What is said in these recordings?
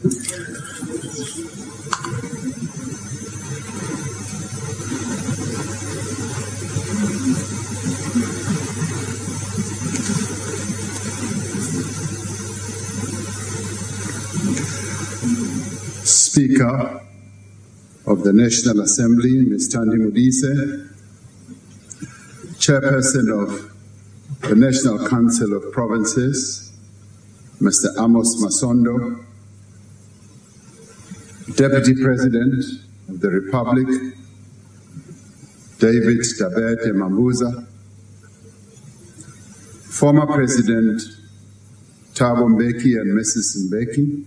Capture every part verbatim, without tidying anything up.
Speaker of the National Assembly, Miz Thandi Modise, Chairperson of the National Council of Provinces, Mister Amos Masondo, Deputy President of the Republic, David Dabete Mabuza, former President Thabo Mbeki and Missus Mbeki,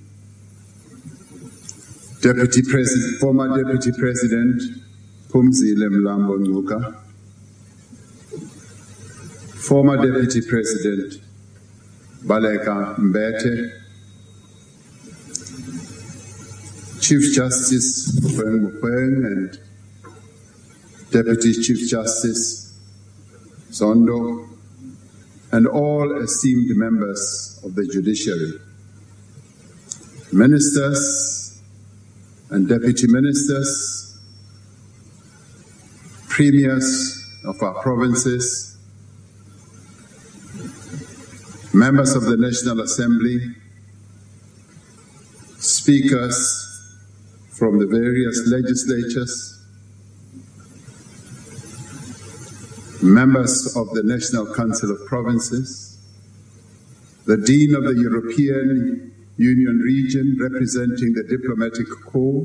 Deputy President, former Deputy President Phumzile Mlambo Ngcuka, former Deputy President Baleka Mbete, Chief Justice Mogoeng Mogoeng and Deputy Chief Justice Zondo, and all esteemed members of the judiciary, ministers and deputy ministers, premiers of our provinces, members of the National Assembly, speakers from the various legislatures, members of the National Council of Provinces, the Dean of the European Union region representing the diplomatic corps,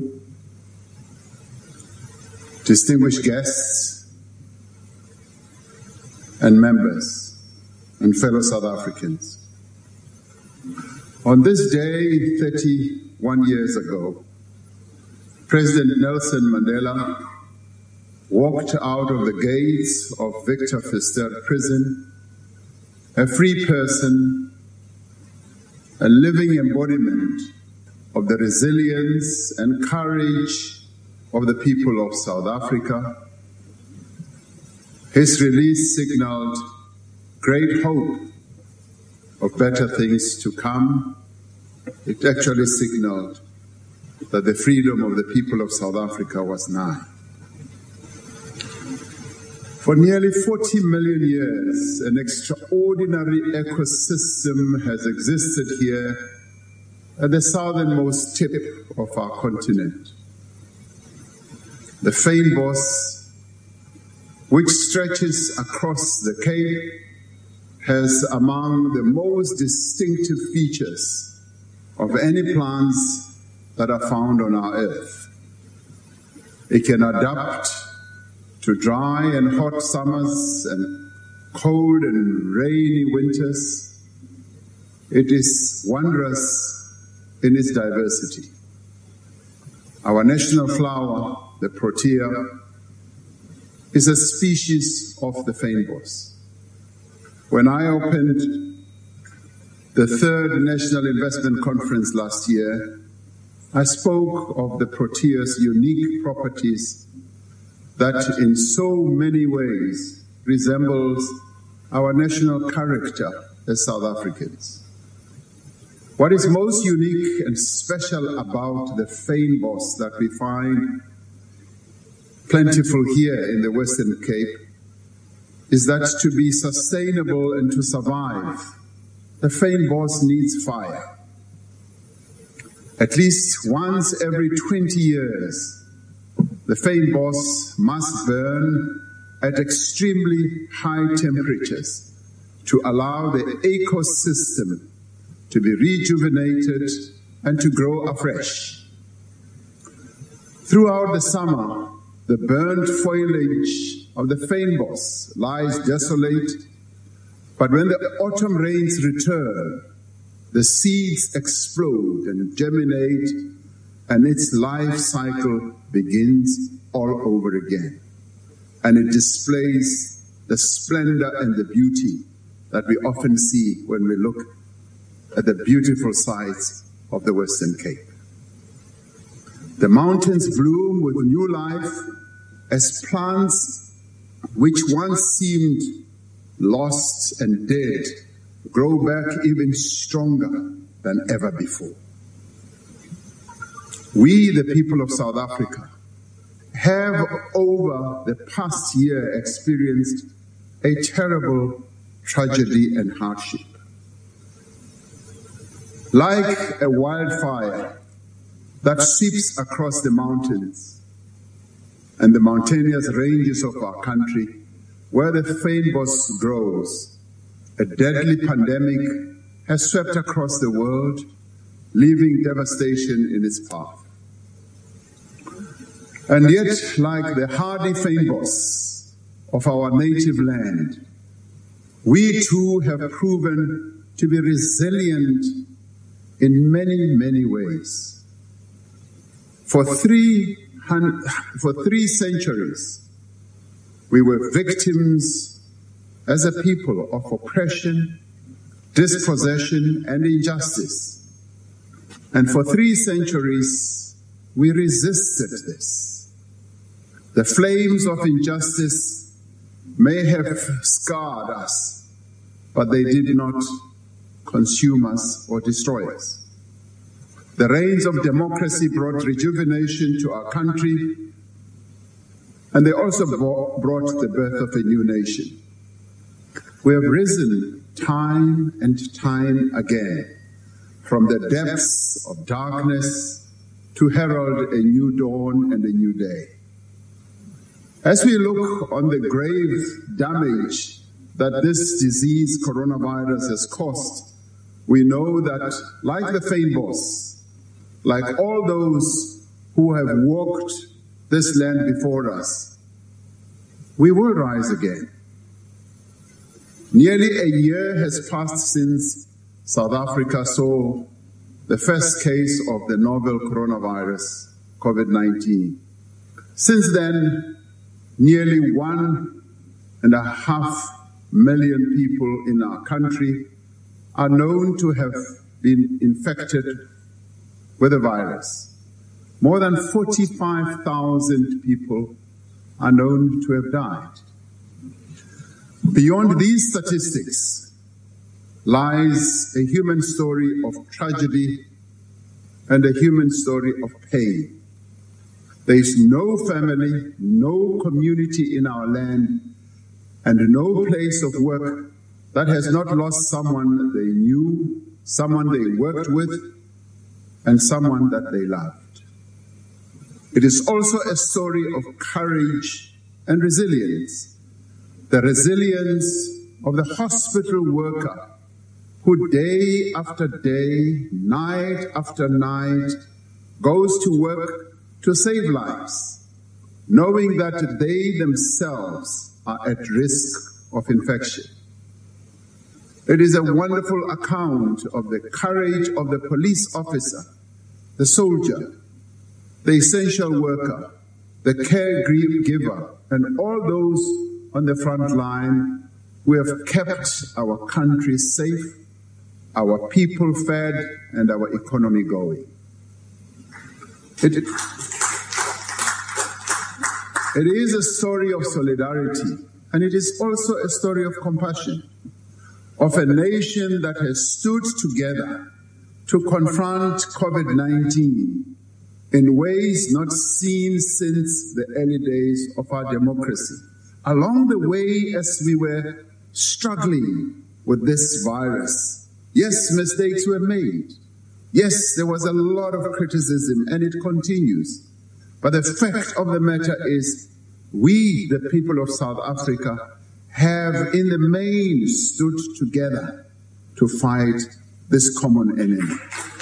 distinguished guests and members and fellow South Africans. On this day, thirty-one years ago, President Nelson Mandela walked out of the gates of Victor Verster prison, a free person, a living embodiment of the resilience and courage of the people of South Africa. His release signaled great hope of better things to come. It actually signaled that the freedom of the people of South Africa was nigh. For nearly forty million years, an extraordinary ecosystem has existed here at the southernmost tip of our continent. The fynbos, which stretches across the Cape, has among the most distinctive features of any plants that are found on our earth. It can adapt to dry and hot summers and cold and rainy winters. It is wondrous in its diversity. Our national flower, the protea, is a species of the fynbos. When I opened the third National Investment Conference last year, I spoke of the protea's unique properties that in so many ways resembles our national character as South Africans. What is most unique and special about the fynbos that we find plentiful here in the Western Cape is that to be sustainable and to survive, the fynbos needs fire. At least once every twenty years, the fynbos must burn at extremely high temperatures to allow the ecosystem to be rejuvenated and to grow afresh. Throughout the summer, the burnt foliage of the fynbos lies desolate, but when the autumn rains return, the seeds explode and germinate, and its life cycle begins all over again. And it displays the splendor and the beauty that we often see when we look at the beautiful sights of the Western Cape. The mountains bloom with new life as plants which once seemed lost and dead grow back even stronger than ever before. We, the people of South Africa, have over the past year experienced a terrible tragedy and hardship. Like a wildfire that sweeps across the mountains and the mountainous ranges of our country, where the fynbos grows, a deadly pandemic has swept across the world, leaving devastation in its path. And yet, like the hardy fynbos of our native land, we too have proven to be resilient in many, many ways. For three, for three centuries, we were victims as a people of oppression, dispossession, and injustice. And for three centuries, we resisted this. The flames of injustice may have scarred us, but they did not consume us or destroy us. The rains of democracy brought rejuvenation to our country, and they also brought the birth of a new nation. We have risen time and time again from the depths of darkness to herald a new dawn and a new day. As we look on the grave damage that this disease, coronavirus, has caused, we know that, like the fynbos, like all those who have walked this land before us, we will rise again. Nearly a year has passed since South Africa saw the first case of the novel coronavirus, COVID nineteen. Since then, nearly one and a half million people in our country are known to have been infected with the virus. More than forty-five thousand people are known to have died. Beyond these statistics lies a human story of tragedy and a human story of pain. There is no family, no community in our land, and no place of work that has not lost someone they knew, someone they worked with, and someone that they loved. It is also a story of courage and resilience. The resilience of the hospital worker who day after day, night after night, goes to work to save lives, knowing that they themselves are at risk of infection. It is a wonderful account of the courage of the police officer, the soldier, the essential worker, the caregiver, and all those on the front line who have kept our country safe, our people fed, and our economy going. It, it is a story of solidarity, and it is also a story of compassion, of a nation that has stood together to confront COVID nineteen in ways not seen since the early days of our democracy. Along the way, as we were struggling with this virus, yes, mistakes were made. Yes, there was a lot of criticism, and it continues. But the fact of the matter is, we, the people of South Africa, have in the main stood together to fight this common enemy.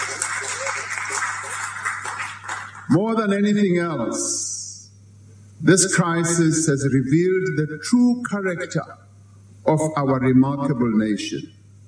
More than anything else, this crisis has revealed the true character of our remarkable nation.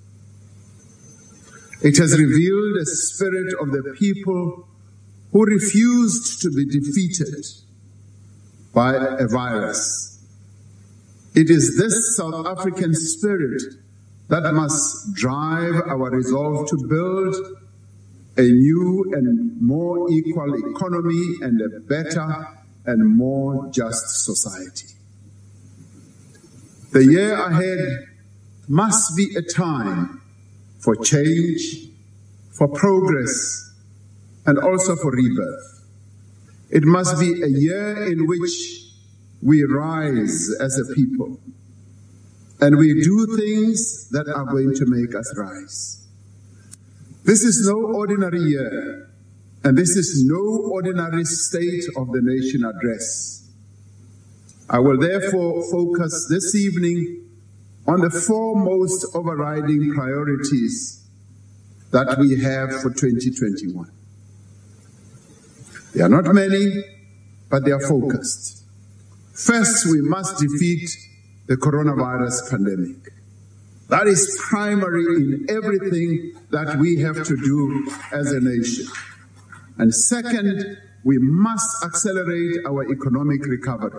It has revealed a spirit of the people who refused to be defeated by a virus. It is this South African spirit that must drive our resolve to build a new and more equal economy and a better and more just society. The year ahead must be a time for change, for progress, and also for rebirth. It must be a year in which we rise as a people and we do things that are going to make us rise. This is no ordinary year, and this is no ordinary State of the Nation address. I will therefore focus this evening on the four most overriding priorities that we have for twenty twenty-one. They are not many, but they are focused. First, we must defeat the coronavirus pandemic. That is primary in everything that we have to do as a nation. And second, we must accelerate our economic recovery.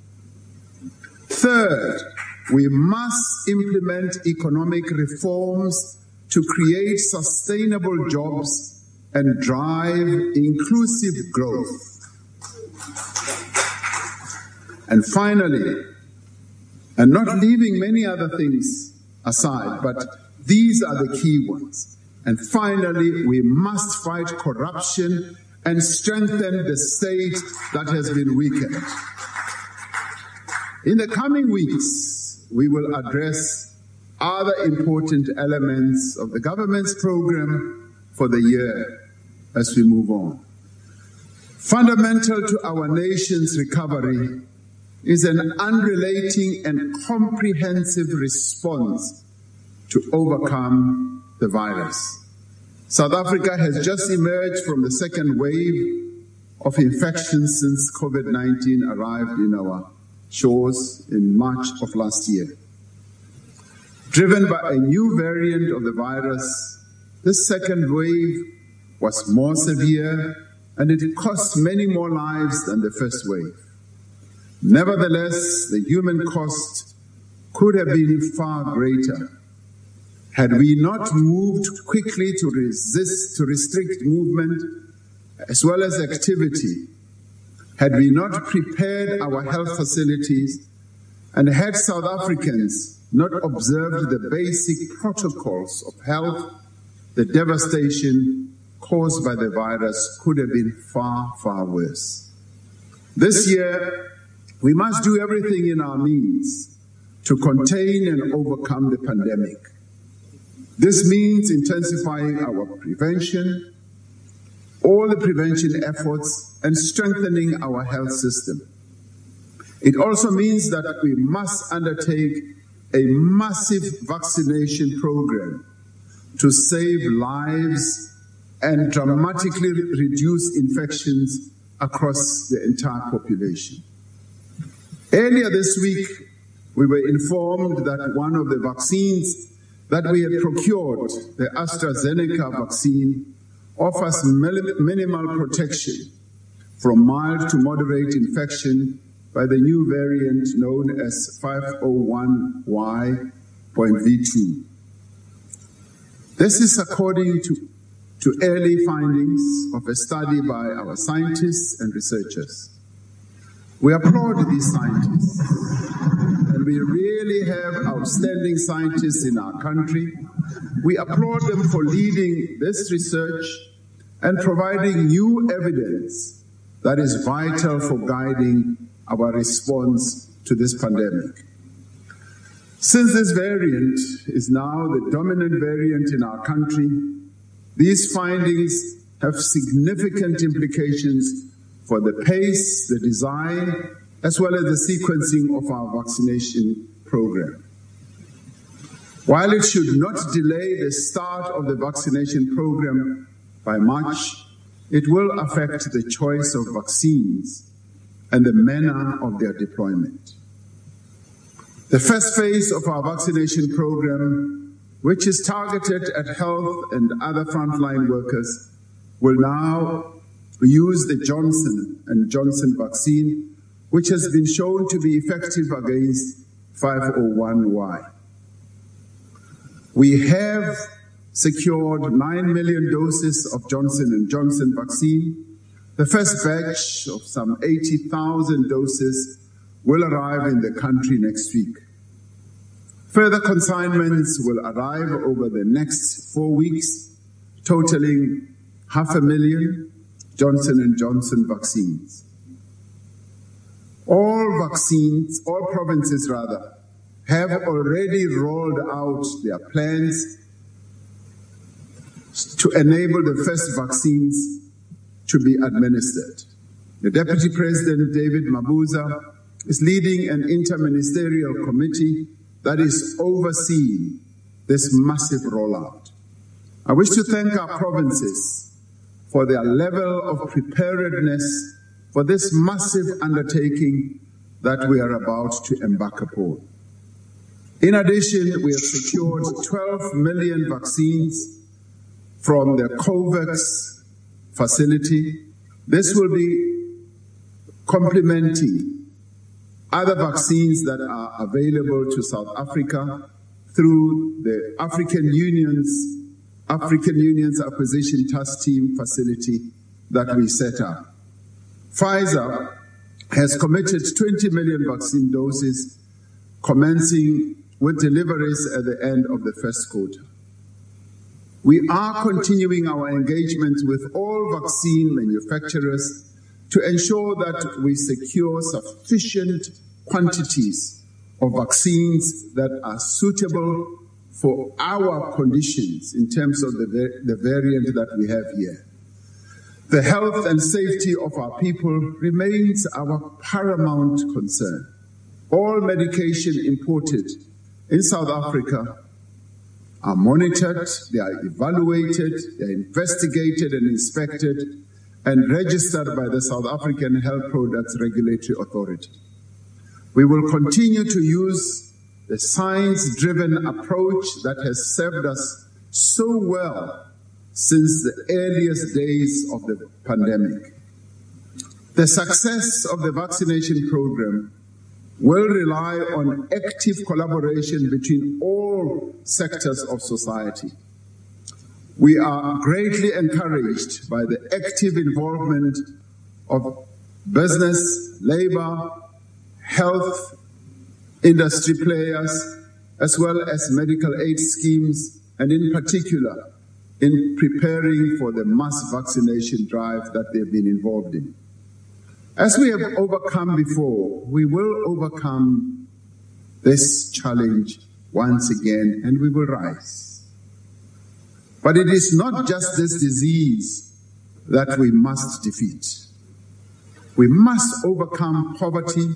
Third, we must implement economic reforms to create sustainable jobs and drive inclusive growth. And finally, and not leaving many other things aside, but these are the key ones. And finally, we must fight corruption and strengthen the state that has been weakened. In the coming weeks, we will address other important elements of the government's program for the year as we move on. Fundamental to our nation's recovery is an unrelenting and comprehensive response to overcome the virus. South Africa has just emerged from the second wave of infections since COVID nineteen arrived in our shores in March of last year. Driven by a new variant of the virus, this second wave was more severe and it cost many more lives than the first wave. Nevertheless, the human cost could have been far greater had we not moved quickly to resist, to restrict movement as well as activity, had we not prepared our health facilities, and had South Africans not observed the basic protocols of health, the devastation caused by the virus could have been far, far worse. This year, we must do everything in our means to contain and overcome the pandemic. This means intensifying our prevention, all the prevention efforts, and strengthening our health system. It also means that we must undertake a massive vaccination program to save lives and dramatically reduce infections across the entire population. Earlier this week, we were informed that one of the vaccines that we had procured, the AstraZeneca vaccine, offers minimal protection from mild to moderate infection by the new variant known as five oh one Y point V two. This is according to, to early findings of a study by our scientists and researchers. We applaud these scientists, and we really have outstanding scientists in our country. We applaud them for leading this research and providing new evidence that is vital for guiding our response to this pandemic. Since this variant is now the dominant variant in our country, these findings have significant implications for the pace, the design, as well as the sequencing of our vaccination program. While it should not delay the start of the vaccination program by much, it will affect the choice of vaccines and the manner of their deployment. The first phase of our vaccination program, which is targeted at health and other frontline workers, will now use the Johnson and Johnson vaccine, which has been shown to be effective against five oh one Y. We have secured nine million doses of Johnson and Johnson vaccine. The first batch of some eighty thousand doses will arrive in the country next week. Further consignments will arrive over the next four weeks, totaling half a million, Johnson and Johnson vaccines. All vaccines, all provinces rather, have already rolled out their plans to enable the first vaccines to be administered. The Deputy President, David Mabuza, is leading an interministerial committee that is overseeing this massive rollout. I wish to thank our provinces for their level of preparedness for this massive undertaking that we are about to embark upon. In addition, we have secured twelve million vaccines from the COVAX facility. This will be complementing other vaccines that are available to South Africa through the African Union's African Union's Acquisition Task Team facility that we set up. Pfizer has committed twenty million vaccine doses, commencing with deliveries at the end of the first quarter. We are continuing our engagement with all vaccine manufacturers to ensure that we secure sufficient quantities of vaccines that are suitable for our conditions in terms of the, the variant that we have here. The health and safety of our people remains our paramount concern. All medication imported in South Africa are monitored, they are evaluated, they are investigated and inspected and registered by the South African Health Products Regulatory Authority. We will continue to use the science-driven approach that has served us so well since the earliest days of the pandemic. The success of the vaccination program will rely on active collaboration between all sectors of society. We are greatly encouraged by the active involvement of business, labor, health, industry players, as well as medical aid schemes, and in particular, in preparing for the mass vaccination drive that they've been involved in. As we have overcome before, we will overcome this challenge once again, and we will rise. But it is not just this disease that we must defeat. We must overcome poverty,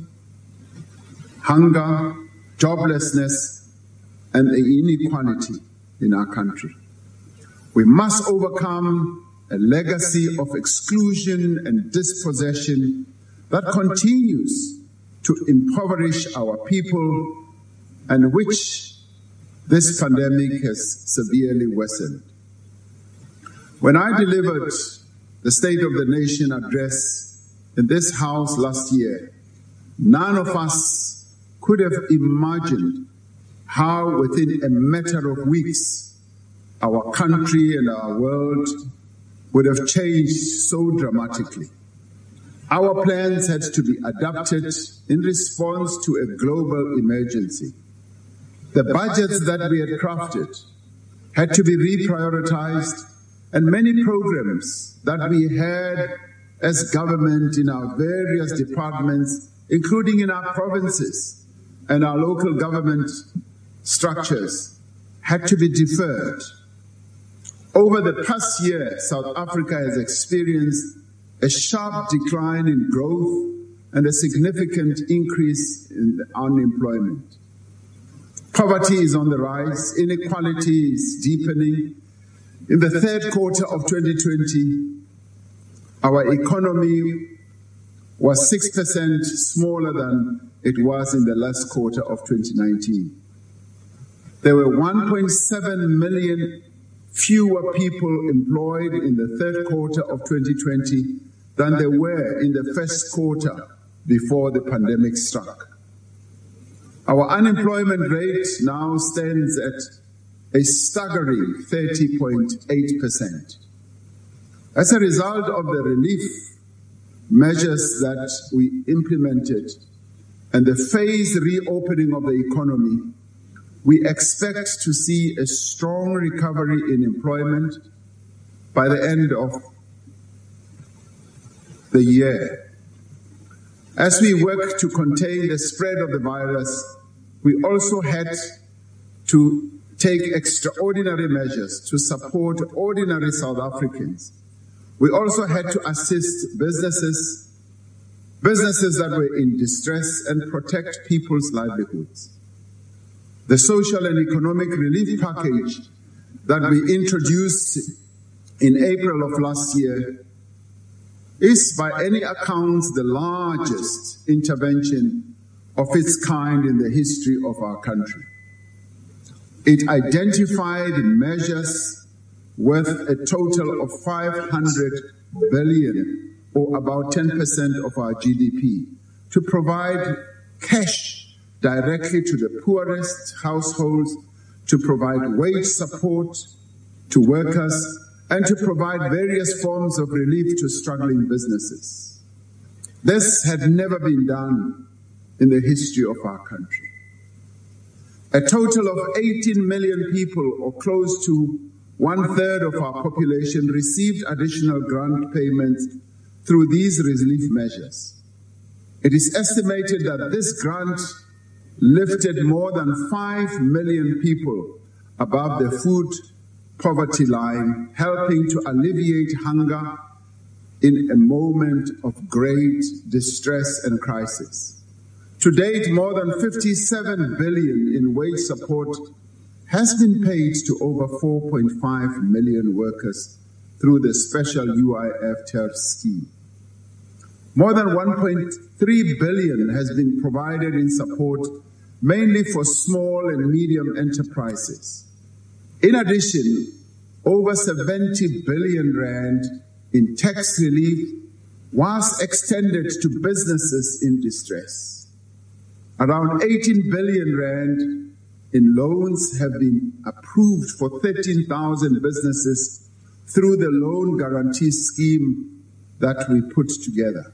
hunger, joblessness, and the inequality in our country. We must overcome a legacy of exclusion and dispossession that continues to impoverish our people and which this pandemic has severely worsened. When I delivered the State of the Nation address in this House last year, none of us could have imagined how within a matter of weeks our country and our world would have changed so dramatically. Our plans had to be adapted in response to a global emergency. The budgets that we had crafted had to be reprioritized, and many programs that we had as government in our various departments, including in our provinces and our local government structures, had to be deferred. Over the past year, South Africa has experienced a sharp decline in growth and a significant increase in unemployment. Poverty is on the rise, inequality is deepening. In the third quarter of twenty twenty, our economy was six percent smaller than it was in the last quarter of twenty nineteen. There were one point seven million fewer people employed in the third quarter of twenty twenty than there were in the first quarter before the pandemic struck. Our unemployment rate now stands at a staggering thirty point eight percent. As a result of the relief measures that we implemented and the phased reopening of the economy, we expect to see a strong recovery in employment by the end of the year. As we work to contain the spread of the virus, we also had to take extraordinary measures to support ordinary South Africans. We also had to assist businesses, businesses that were in distress, and protect people's livelihoods. The social and economic relief package that we introduced in April of last year is, by any account, the largest intervention of its kind in the history of our country. It identified measures worth a total of five hundred billion, or about ten percent of our G D P, to provide cash directly to the poorest households, to provide wage support to workers, and to provide various forms of relief to struggling businesses. This had never been done in the history of our country. A total of eighteen million people, or close to one-third of our population, received additional grant payments through these relief measures. It is estimated that this grant lifted more than five million people above the food poverty line, helping to alleviate hunger in a moment of great distress and crisis. To date, more than fifty-seven billion in wage support has been paid to over four point five million workers through the special U I F T E R scheme. More than one point three billion has been provided in support, mainly for small and medium enterprises. In addition, over seventy billion rand in tax relief was extended to businesses in distress. Around eighteen billion rand in loans have been approved for thirteen thousand businesses through the loan guarantee scheme that we put together.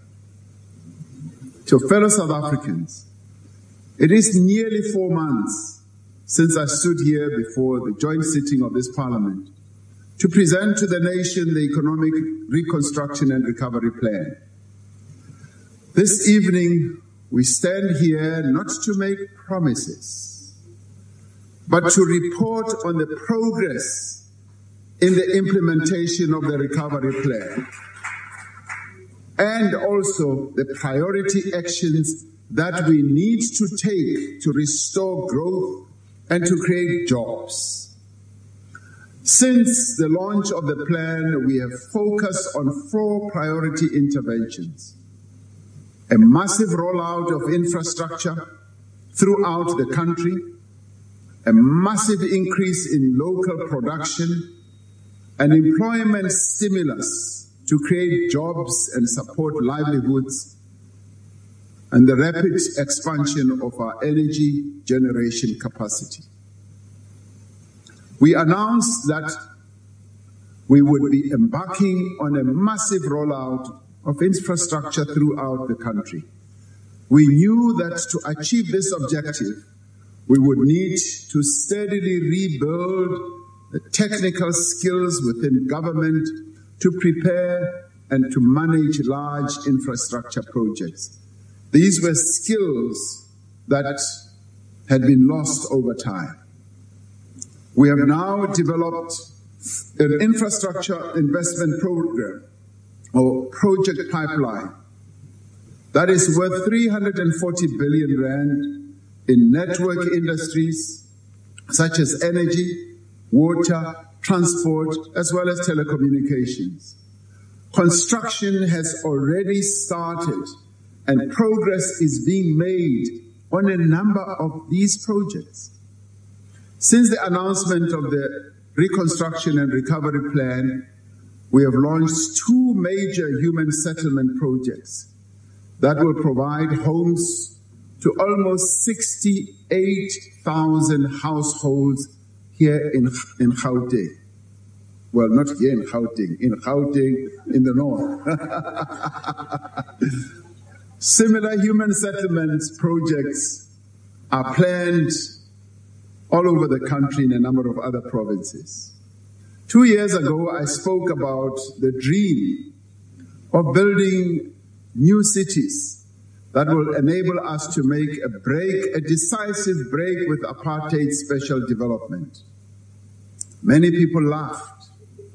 To fellow South Africans, it is nearly four months since I stood here before the joint sitting of this Parliament to present to the nation the Economic Reconstruction and Recovery Plan. This evening, we stand here not to make promises, but to report on the progress in the implementation of the recovery plan, and also the priority actions that we need to take to restore growth and to create jobs. Since the launch of the plan, we have focused on four priority interventions: a massive rollout of infrastructure throughout the country, a massive increase in local production, an employment stimulus to create jobs and support livelihoods, and the rapid expansion of our energy generation capacity. We announced that we would be embarking on a massive rollout of infrastructure throughout the country. We knew that to achieve this objective, we would need to steadily rebuild the technical skills within government to prepare and to manage large infrastructure projects. These were skills that had been lost over time. We have now developed an infrastructure investment program or project pipeline that is worth three hundred forty billion rand in network industries such as energy, water, transport, as well as telecommunications. Construction has already started and progress is being made on a number of these projects. Since the announcement of the Reconstruction and Recovery Plan, we have launched two major human settlement projects that will provide homes to almost sixty-eight thousand households here in, in Gauteng. Well, not here in Gauteng, in Gauteng in the north. Similar human settlement projects are planned all over the country in a number of other provinces. Two years ago, I spoke about the dream of building new cities that will enable us to make a break, a decisive break with apartheid special development. Many people laughed.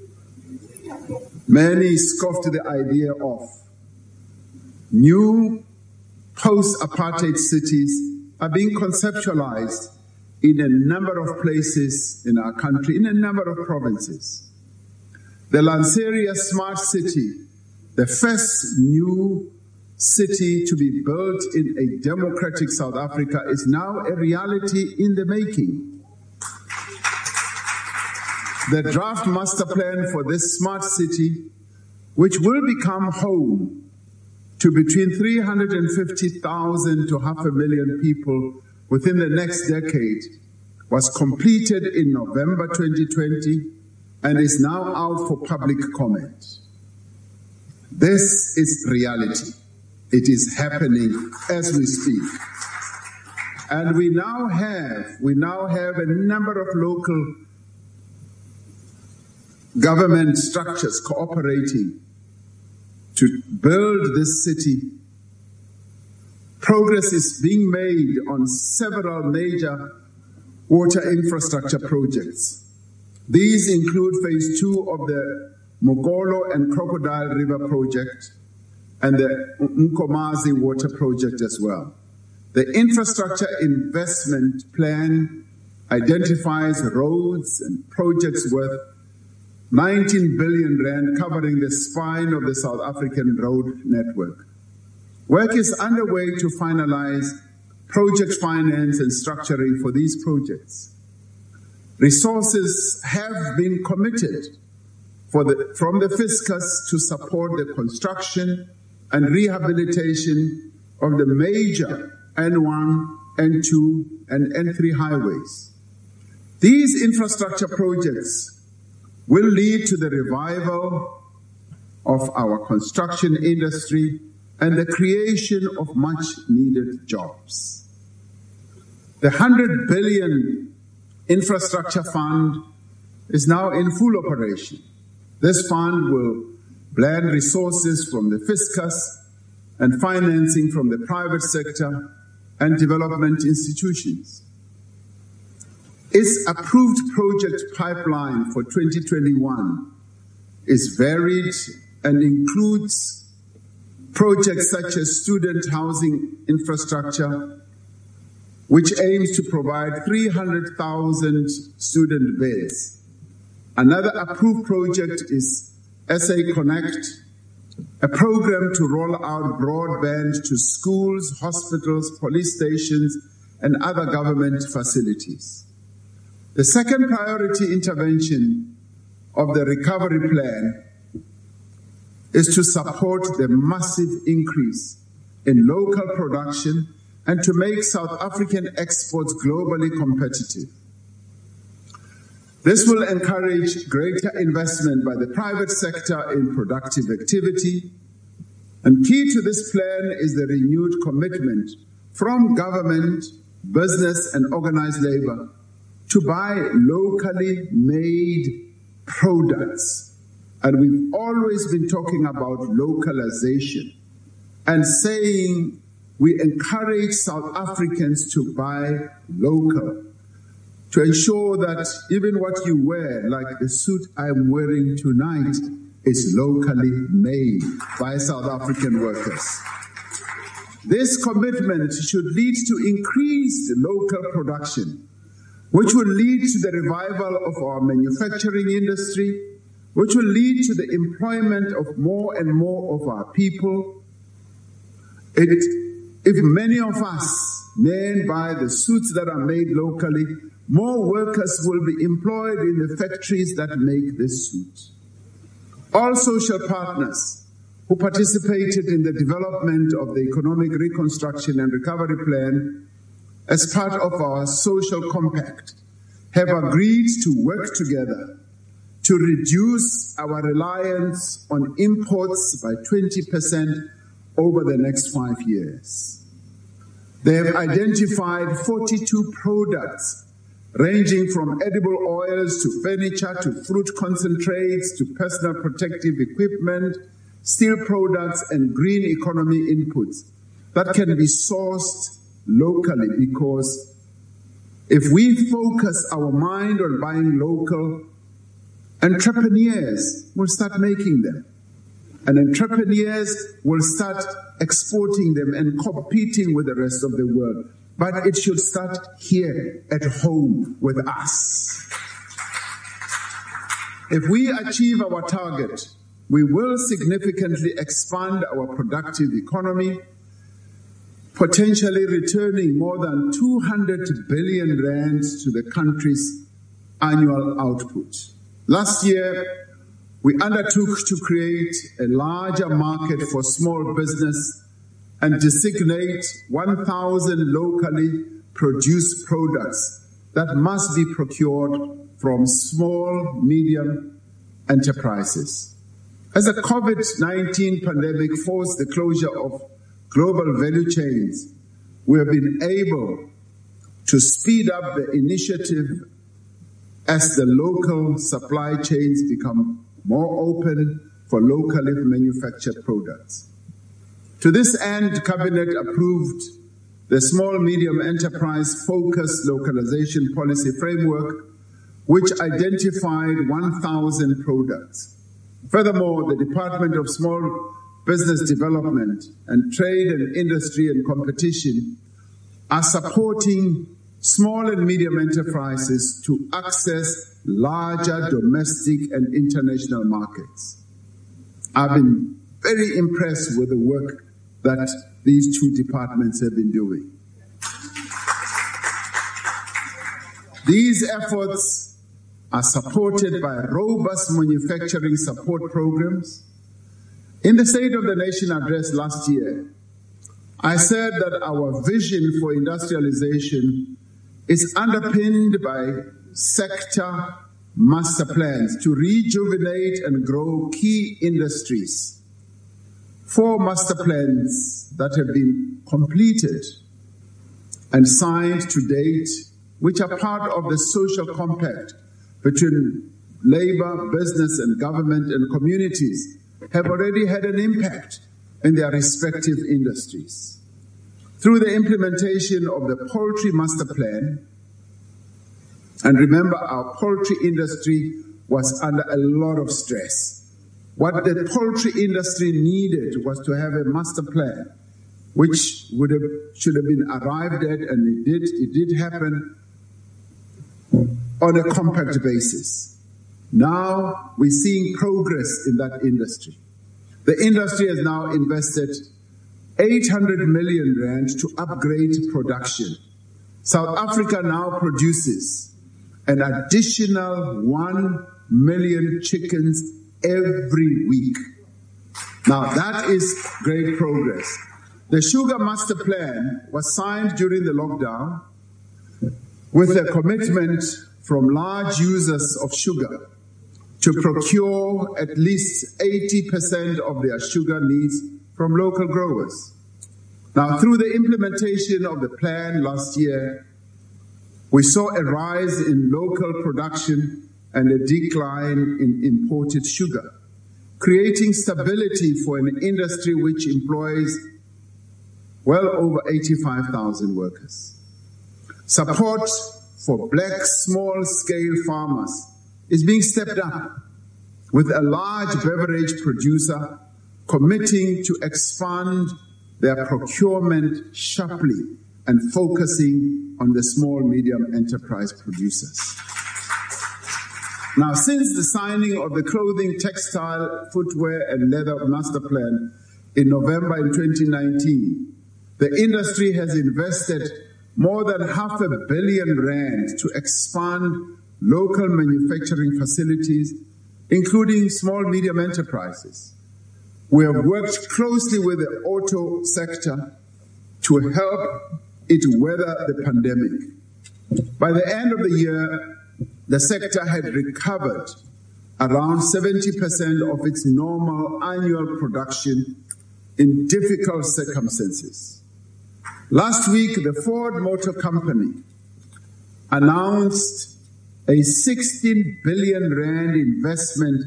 Many scoffed the idea of new post-apartheid cities are being conceptualized in a number of places in our country, in a number of provinces. The Lanseria Smart City, the first new city to be built in a democratic South Africa, is now a reality in the making. The draft master plan for this smart city, which will become home to between three hundred fifty thousand to half a million people within the next decade, was completed in November twenty twenty and is now out for public comment. This is reality. It is happening as we speak. And we now have, we now have a number of local government structures cooperating to build this city. Progress is being made on several major water infrastructure projects. These include phase two of the Mogolo and Crocodile River project and the Nkomazi water project as well. The infrastructure investment plan identifies roads and projects worth nineteen billion rand covering the spine of the South African road network. Work is underway to finalize project finance and structuring for these projects. Resources have been committed for the, from the fiscus to support the construction and rehabilitation of the major N one, N two, and N three highways. These infrastructure projects will lead to the revival of our construction industry and the creation of much needed jobs. The one hundred billion infrastructure fund is now in full operation. This fund will blend resources from the fiscus and financing from the private sector and development institutions. Its approved project pipeline for twenty twenty-one is varied and includes projects such as student housing infrastructure, which aims to provide three hundred thousand student beds. Another approved project is S A Connect, a program to roll out broadband to schools, hospitals, police stations, and other government facilities. The second priority intervention of the recovery plan is to support the massive increase in local production and to make South African exports globally competitive. This will encourage greater investment by the private sector in productive activity, and key to this plan is the renewed commitment from government, business, and organized labor to buy locally made products. And we've always been talking about localization and saying we encourage South Africans to buy local, to ensure that even what you wear, like the suit I'm wearing tonight, is locally made by South African workers. This commitment should lead to increased local production, which will lead to the revival of our manufacturing industry, which will lead to the employment of more and more of our people. It, if many of us men buy the suits that are made locally, more workers will be employed in the factories that make this suit. All social partners who participated in the development of the Economic Reconstruction and Recovery Plan as part of our social compact have agreed to work together to reduce our reliance on imports by twenty percent over the next five years. They have identified forty-two products ranging from edible oils to furniture to fruit concentrates to personal protective equipment steel products, and green economy inputs that can be sourced locally, because if we focus our mind on buying local, entrepreneurs will start making them. And entrepreneurs will start exporting them and competing with the rest of the world. But it should start here at home with us. If we achieve our target, we will significantly expand our productive economy, potentially returning more than two hundred billion rand to the country's annual output. Last year, we undertook to create a larger market for small business and designate one thousand locally produced products that must be procured from small, medium enterprises. As the COVID nineteen pandemic forced the closure of global value chains, we have been able to speed up the initiative as the local supply chains become more open for locally manufactured products. To this end, Cabinet approved the Small Medium Enterprise Focused Localization Policy Framework, which identified one thousand products. Furthermore, the Department of Small Business Development and Trade and Industry and Competition are supporting small and medium enterprises to access larger domestic and international markets. I've been very impressed with the work that these two departments have been doing. These efforts are supported by robust manufacturing support programs. In the State of the Nation address last year, I said that our vision for industrialization is underpinned by sector master plans to rejuvenate and grow key industries. Four master plans that have been completed and signed to date, which are part of the social compact between labor, business, and government and communities, have already had an impact in their respective industries. Through the implementation of the Poultry Master Plan, and remember, our poultry industry was under a lot of stress. What the poultry industry needed was to have a master plan, which would have, should have been arrived at, and it did, it did happen on a compact basis. Now we're seeing progress in that industry. The industry has now invested eight hundred million rand to upgrade production. South Africa now produces an additional one million chickens every week. Now that is great progress. The Sugar Master Plan was signed during the lockdown with a commitment from large users of sugar to procure at least eighty percent of their sugar needs from local growers. Now, through the implementation of the plan last year, we saw a rise in local production and a decline in imported sugar, creating stability for an industry which employs well over eighty-five thousand workers. Support for black small-scale farmers is being stepped up, with a large beverage producer committing to expand their procurement sharply and focusing on the small-medium enterprise producers. Now, since the signing of the Clothing, Textile, Footwear and Leather Master Plan in November in twenty nineteen, the industry has invested more than half a billion rand to expand local manufacturing facilities, including small-medium enterprises. We have worked closely with the auto sector to help it weather the pandemic. By the end of the year, the sector had recovered around seventy percent of its normal annual production in difficult circumstances. Last week, the Ford Motor Company announced a sixteen billion rand investment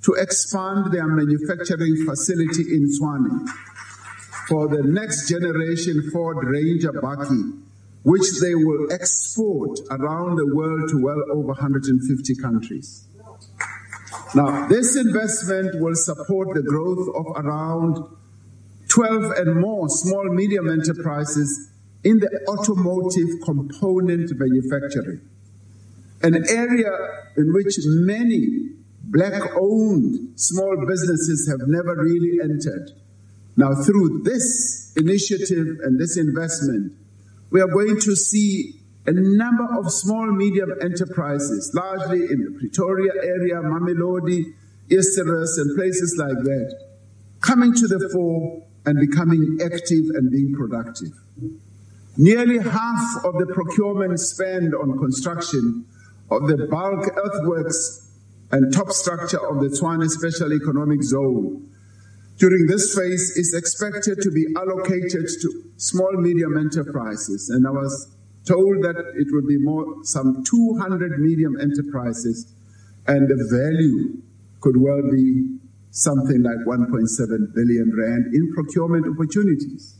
to expand their manufacturing facility in Tshwane for the next generation Ford Ranger Bakkie, which they will export around the world to well over one hundred fifty countries. Now, this investment will support the growth of around twelve and more small medium enterprises in the automotive component manufacturing, an area in which many black-owned small businesses have never really entered. Now, through this initiative and this investment, we are going to see a number of small medium enterprises, largely in the Pretoria area, Mamelodi, Easterus, and places like that, coming to the fore and becoming active and being productive. Nearly half of the procurement spend on construction of the bulk earthworks and top structure of the Tshwane Special Economic Zone during this phase is expected to be allocated to small medium enterprises, and I was told that it will be more some two hundred medium enterprises, and the value could well be something like one point seven billion rand in procurement opportunities.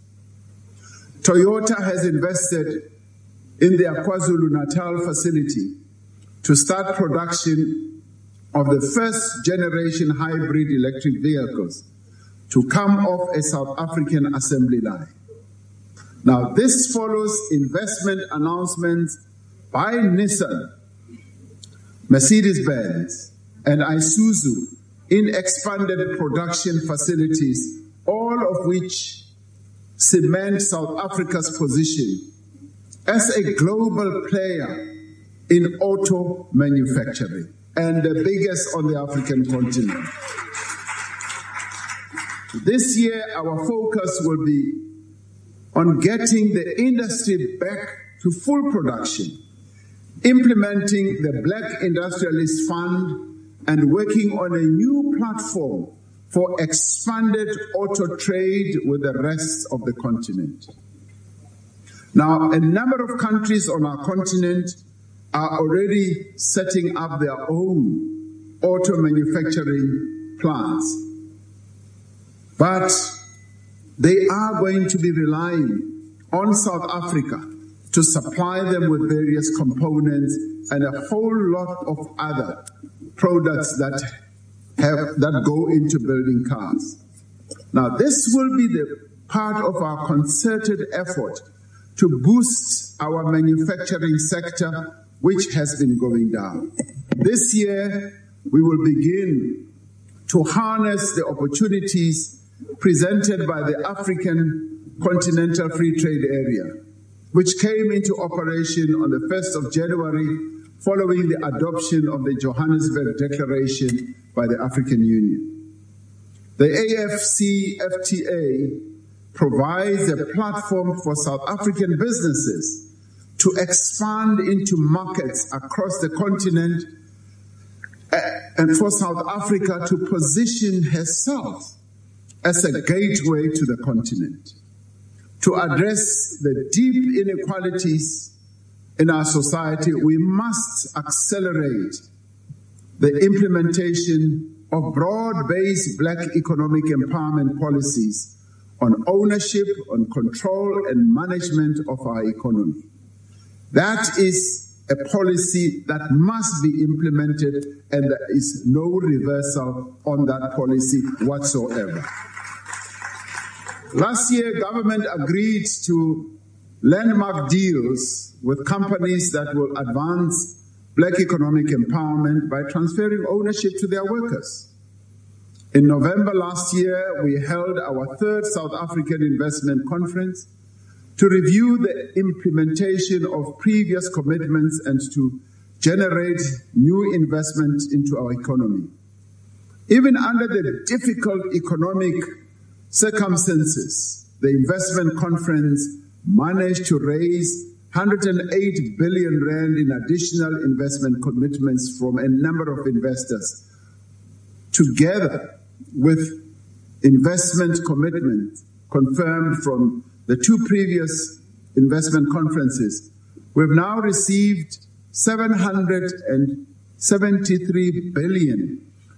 Toyota has invested in their KwaZulu-Natal facility to start production of the first generation hybrid electric vehicles to come off a South African assembly line. Now, this follows investment announcements by Nissan, Mercedes-Benz, and Isuzu in expanded production facilities, all of which cement South Africa's position as a global player in auto manufacturing and the biggest on the African continent. This year, our focus will be on getting the industry back to full production, implementing the Black Industrialist Fund, and working on a new platform for expanded auto trade with the rest of the continent. Now, a number of countries on our continent are already setting up their own auto manufacturing plants, but they are going to be relying on South Africa to supply them with various components and a whole lot of other products that have that go into building cars. Now, this will be the part of our concerted effort to boost our manufacturing sector, which has been going down. This year, we will begin to harness the opportunities presented by the African Continental Free Trade Area, which came into operation on the first of January following the adoption of the Johannesburg Declaration by the African Union. The A F C F T A provides a platform for South African businesses to expand into markets across the continent and for South Africa to position herself as a gateway to the continent, to address the deep inequalities in our society. We must accelerate the implementation of broad-based Black economic empowerment policies on ownership, on control and management of our economy. That is a policy that must be implemented, and there is no reversal on that policy whatsoever. Last year, government agreed to landmark deals with companies that will advance Black economic empowerment by transferring ownership to their workers. In November last year, we held our third South African Investment Conference to review the implementation of previous commitments and to generate new investment into our economy. Even under the difficult economic circumstances, the investment conference managed to raise one hundred eight billion rand in additional investment commitments from a number of investors, together with investment commitments confirmed from the two previous investment conferences. We've now received seven hundred seventy-three billion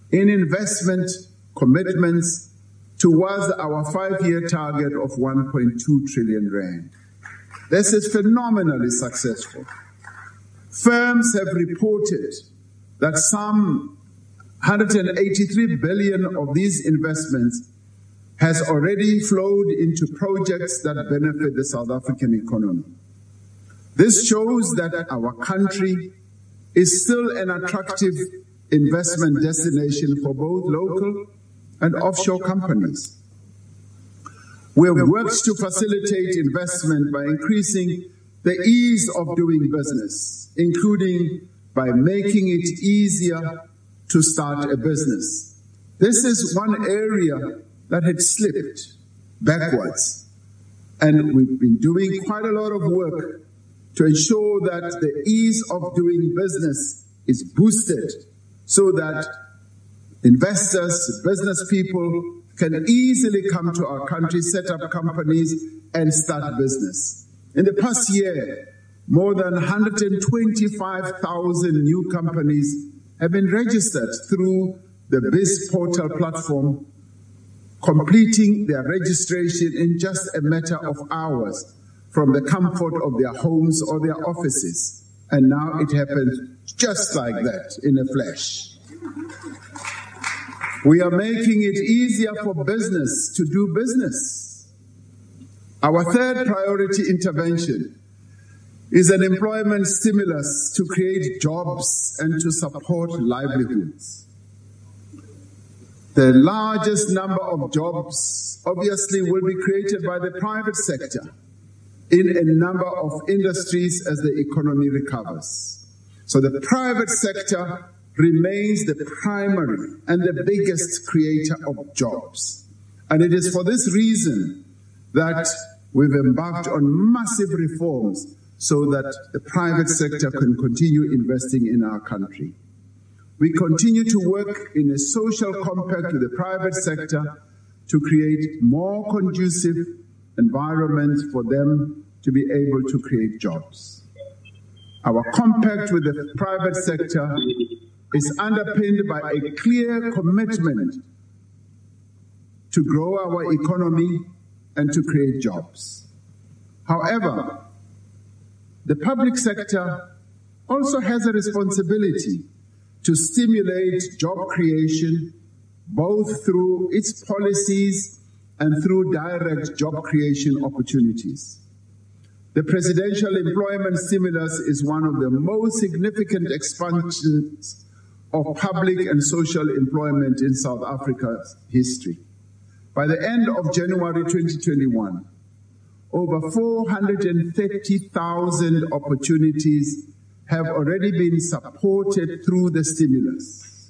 in investment commitments towards our five-year target of one point two trillion rand. This is phenomenally successful. Firms have reported that some one hundred eighty-three billion of these investments has already flowed into projects that benefit the South African economy. This shows that our country is still an attractive investment destination for both local and offshore companies. We have worked to facilitate investment by increasing the ease of doing business, including by making it easier to start a business. This is one area that had slipped backwards, and we've been doing quite a lot of work to ensure that the ease of doing business is boosted so that investors, business people can easily come to our country, set up companies, and start business. In the past year, more than one hundred twenty-five thousand new companies have been registered through the BizPortal platform, completing their registration in just a matter of hours from the comfort of their homes or their offices. And now it happens just like that, in a flash. We are making it easier for business to do business. Our third priority intervention is an employment stimulus to create jobs and to support livelihoods. The largest number of jobs obviously will be created by the private sector in a number of industries as the economy recovers. So the private sector remains the primary and the biggest creator of jobs. And it is for this reason that we've embarked on massive reforms so that the private sector can continue investing in our country. We continue to work in a social compact with the private sector to create more conducive environments for them to be able to create jobs. Our compact with the private sector is underpinned by a clear commitment to grow our economy and to create jobs. However, the public sector also has a responsibility to stimulate job creation, both through its policies and through direct job creation opportunities. The presidential employment stimulus is one of the most significant expansions of public and social employment in South Africa's history. By the end of January twenty twenty-one, over four hundred thirty thousand opportunities have already been supported through the stimulus.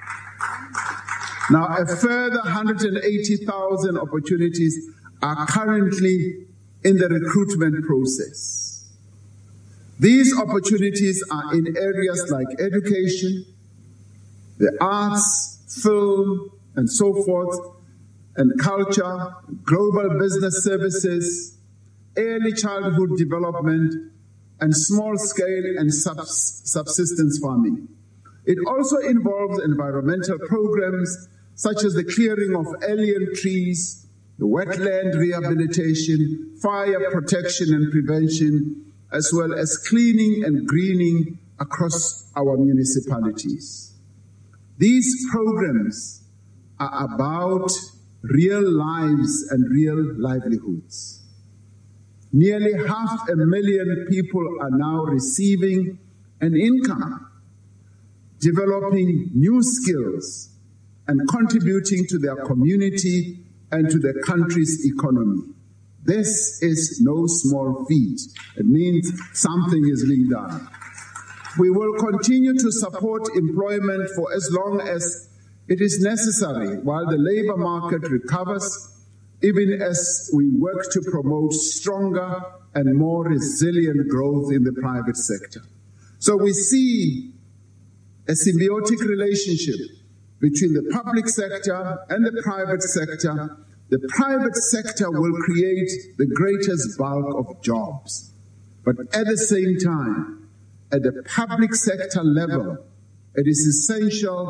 Now, a further one hundred eighty thousand opportunities are currently in the recruitment process. These opportunities are in areas like education, the arts, film, and so forth, and culture, global business services, early childhood development, and small-scale and subsistence farming. It also involves environmental programs such as the clearing of alien trees, the wetland rehabilitation, fire protection and prevention, as well as cleaning and greening across our municipalities. These programs are about real lives and real livelihoods. Nearly half a million people are now receiving an income, developing new skills, and contributing to their community and to the country's economy. This is no small feat. It means something is being done. We will continue to support employment for as long as it is necessary while the labor market recovers, even as we work to promote stronger and more resilient growth in the private sector. So we see a symbiotic relationship between the public sector and the private sector. The private sector will create the greatest bulk of jobs. But at the same time, at the public sector level, it is essential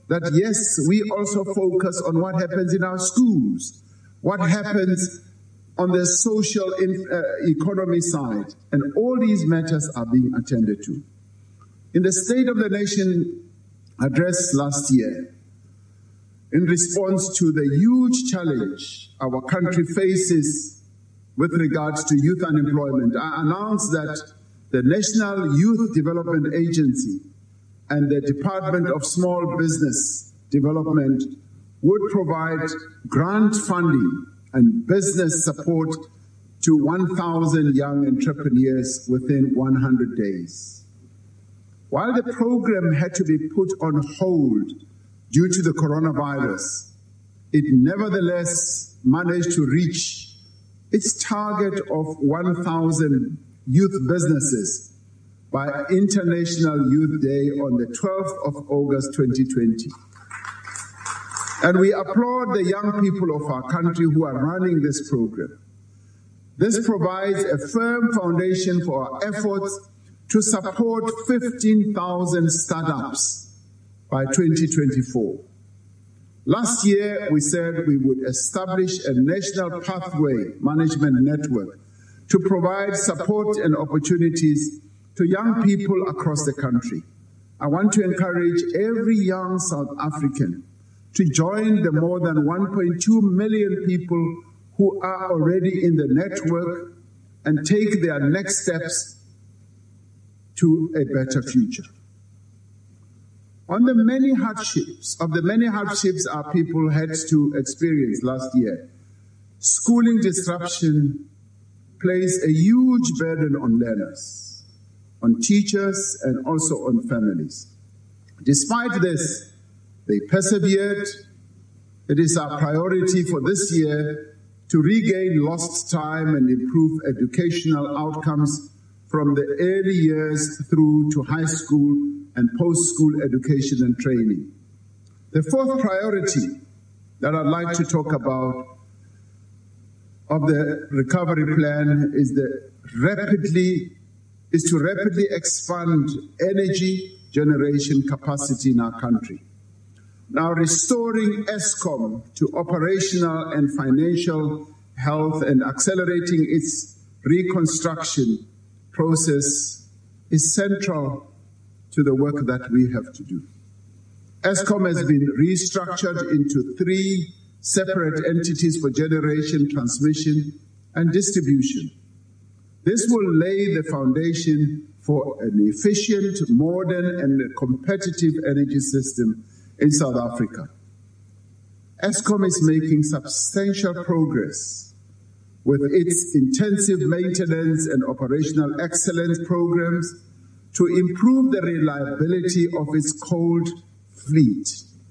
that yes, we also focus on what happens in our schools, what happens on the social in, uh, economy side, and all these matters are being attended to. In the State of the Nation address last year, in response to the huge challenge our country faces with regards to youth unemployment, I announced that the National Youth Development Agency and the Department of Small Business Development would provide grant funding and business support to one thousand young entrepreneurs within one hundred days. While the program had to be put on hold due to the coronavirus, it nevertheless managed to reach its target of one thousand youth businesses by International Youth Day on the twelfth of August twenty twenty. And we applaud the young people of our country who are running this program. This provides a firm foundation for our efforts to support fifteen thousand startups by twenty twenty-four. Last year, we said we would establish a national pathway management network to provide support and opportunities to young people across the country. I want to encourage every young South African to join the more than one point two million people who are already in the network and take their next steps to a better future. On the many hardships, of the many hardships our people had to experience last year, schooling disruption placed a huge burden on learners, on teachers, and also on families. Despite this, they persevered. It is our priority for this year to regain lost time and improve educational outcomes from the early years through to high school and post-school education and training. The fourth priority that I'd like to talk about of the recovery plan is the rapidly is to rapidly expand energy generation capacity in our country. Now, restoring Eskom to operational and financial health and accelerating its reconstruction process is central to the work that we have to do. Eskom has been restructured into three separate entities for generation, transmission, and distribution. This will lay the foundation for an efficient, modern, and competitive energy system in South Africa. Eskom is making substantial progress with its intensive maintenance and operational excellence programs to improve the reliability of its coal fleet.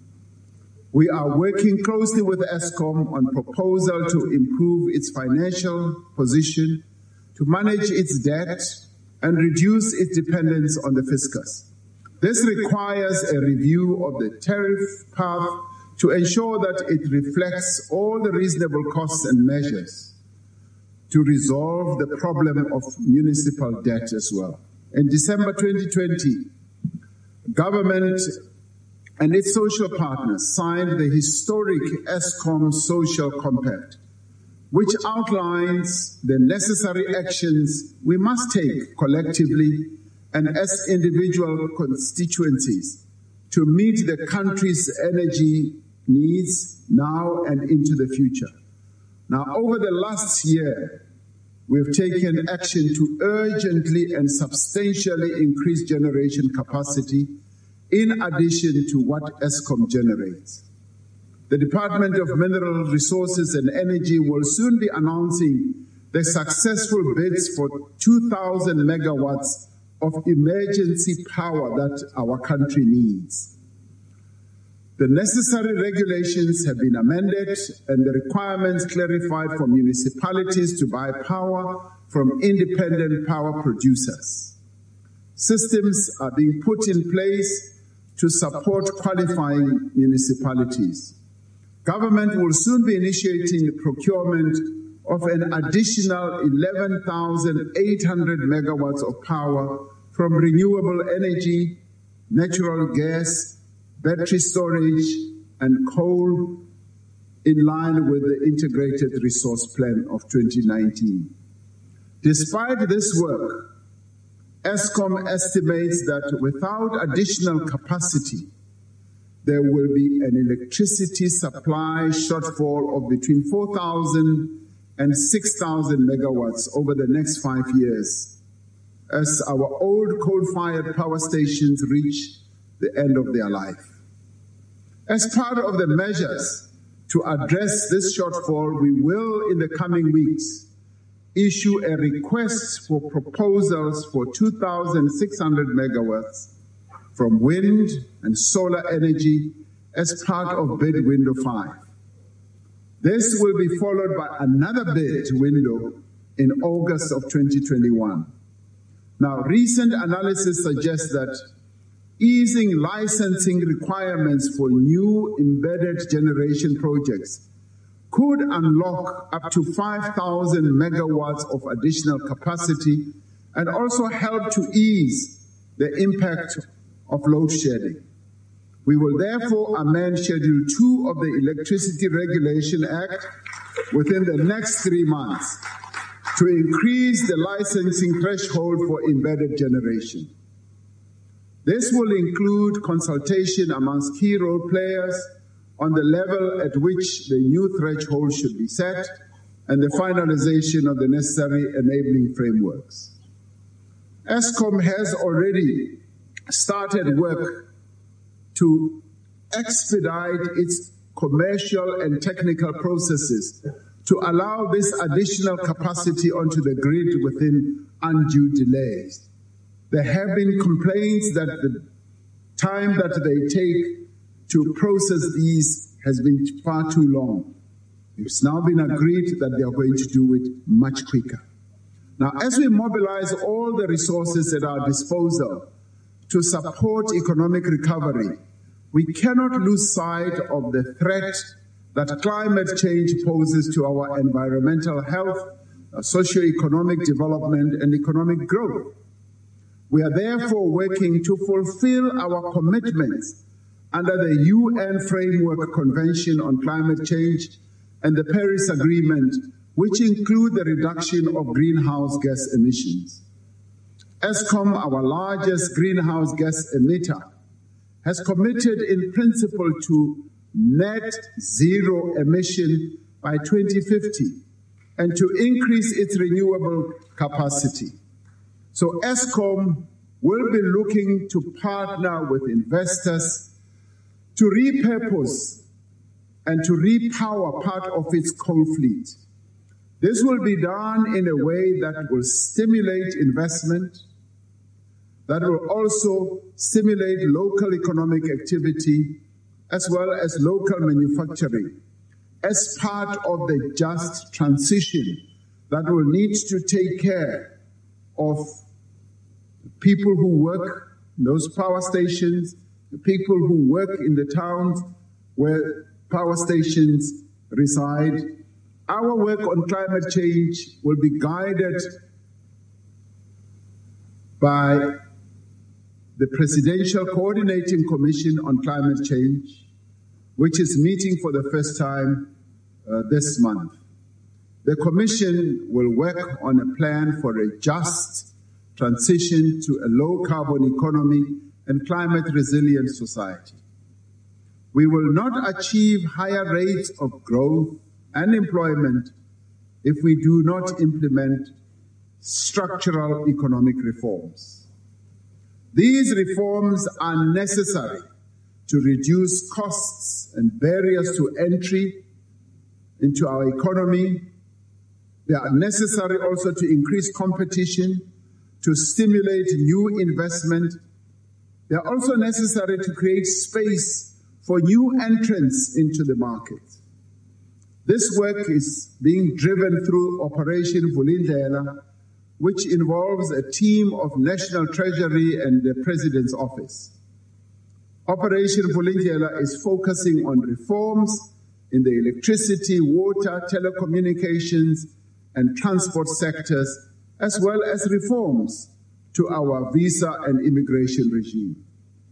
We are working closely with Eskom on proposal to improve its financial position, to manage its debt, and reduce its dependence on the fiscus. This requires a review of the tariff path to ensure that it reflects all the reasonable costs and measures to resolve the problem of municipal debt as well. In December twenty twenty, government and its social partners signed the historic Eskom Social Compact, which outlines the necessary actions we must take collectively and as individual constituencies to meet the country's energy needs now and into the future. Now, over the last year, we've taken action to urgently and substantially increase generation capacity in addition to what Eskom generates. The Department of Mineral Resources and Energy will soon be announcing the successful bids for two thousand megawatts of emergency power that our country needs. The necessary regulations have been amended and the requirements clarified for municipalities to buy power from independent power producers. Systems are being put in place to support qualifying municipalities. Government will soon be initiating the procurement of an additional eleven thousand eight hundred megawatts of power from renewable energy, natural gas, battery storage, and coal in line with the Integrated Resource Plan of twenty nineteen. Despite this work, Eskom estimates that without additional capacity, there will be an electricity supply shortfall of between four thousand and six thousand megawatts over the next five years, as our old coal-fired power stations reach the end of their life. As part of the measures to address this shortfall, we will, in the coming weeks, issue a request for proposals for two thousand six hundred megawatts from wind and solar energy as part of bid window five. This will be followed by another bid window in August of twenty twenty-one. Now, recent analysis suggests that easing licensing requirements for new embedded generation projects could unlock up to five thousand megawatts of additional capacity and also help to ease the impact of load shedding. We will therefore amend Schedule two of the Electricity Regulation Act within the next three months to increase the licensing threshold for embedded generation. This will include consultation amongst key role players on the level at which the new threshold should be set and the finalization of the necessary enabling frameworks. Eskom has already started work to expedite its commercial and technical processes to allow this additional capacity onto the grid within undue delays. There have been complaints that the time that they take to process these has been far too long. It's now been agreed that they are going to do it much quicker. Now, as we mobilize all the resources at our disposal to support economic recovery, we cannot lose sight of the threat that climate change poses to our environmental health, socio-economic development, and economic growth. We are therefore working to fulfill our commitments under the U N Framework Convention on Climate Change and the Paris Agreement, which include the reduction of greenhouse gas emissions. Eskom, our largest greenhouse gas emitter, has committed in principle to net zero emission by twenty fifty and to increase its renewable capacity. So Eskom will be looking to partner with investors to repurpose and to repower part of its coal fleet. This will be done in a way that will stimulate investment, that will also stimulate local economic activity, as well as local manufacturing, as part of the just transition that will need to take care of people who work in those power stations, the people who work in the towns where power stations reside. Our work on climate change will be guided by the Presidential Coordinating Commission on Climate Change, which is meeting for the first time uh, this month. The Commission will work on a plan for a just transition to a low-carbon economy and climate-resilient society. We will not achieve higher rates of growth and employment if we do not implement structural economic reforms. These reforms are necessary to reduce costs and barriers to entry into our economy. They are necessary also to increase competition, to stimulate new investment. They are also necessary to create space for new entrants into the market. This work is being driven through Operation Vulindlela, which involves a team of National Treasury and the President's Office. Operation Vulindlela is focusing on reforms in the electricity, water, telecommunications, and transport sectors, as well as reforms to our visa and immigration regime.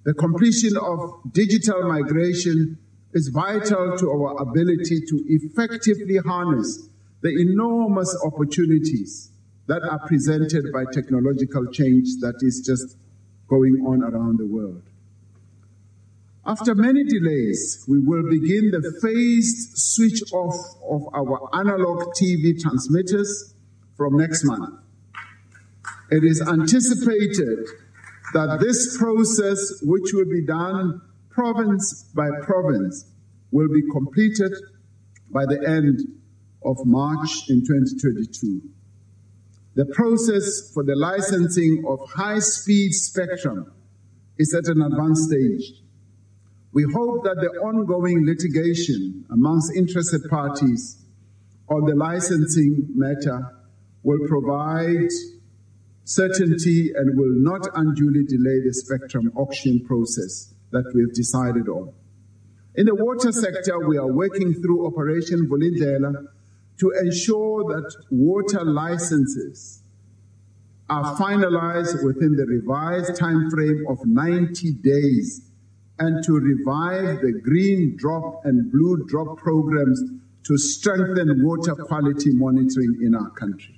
The completion of digital migration is vital to our ability to effectively harness the enormous opportunities that are presented by technological change that is just going on around the world. After many delays, we will begin the phased switch off of our analog T V transmitters from next month. It is anticipated that this process, which will be done province by province, will be completed by the end of March in twenty twenty-two. The process for the licensing of high-speed spectrum is at an advanced stage. We hope that the ongoing litigation amongst interested parties on the licensing matter will provide certainty and will not unduly delay the spectrum auction process that we have decided on. In the water sector, we are working through Operation Vulindlela to ensure that water licenses are finalized within the revised time frame of ninety days and to revive the green drop and blue drop programs to strengthen water quality monitoring in our country.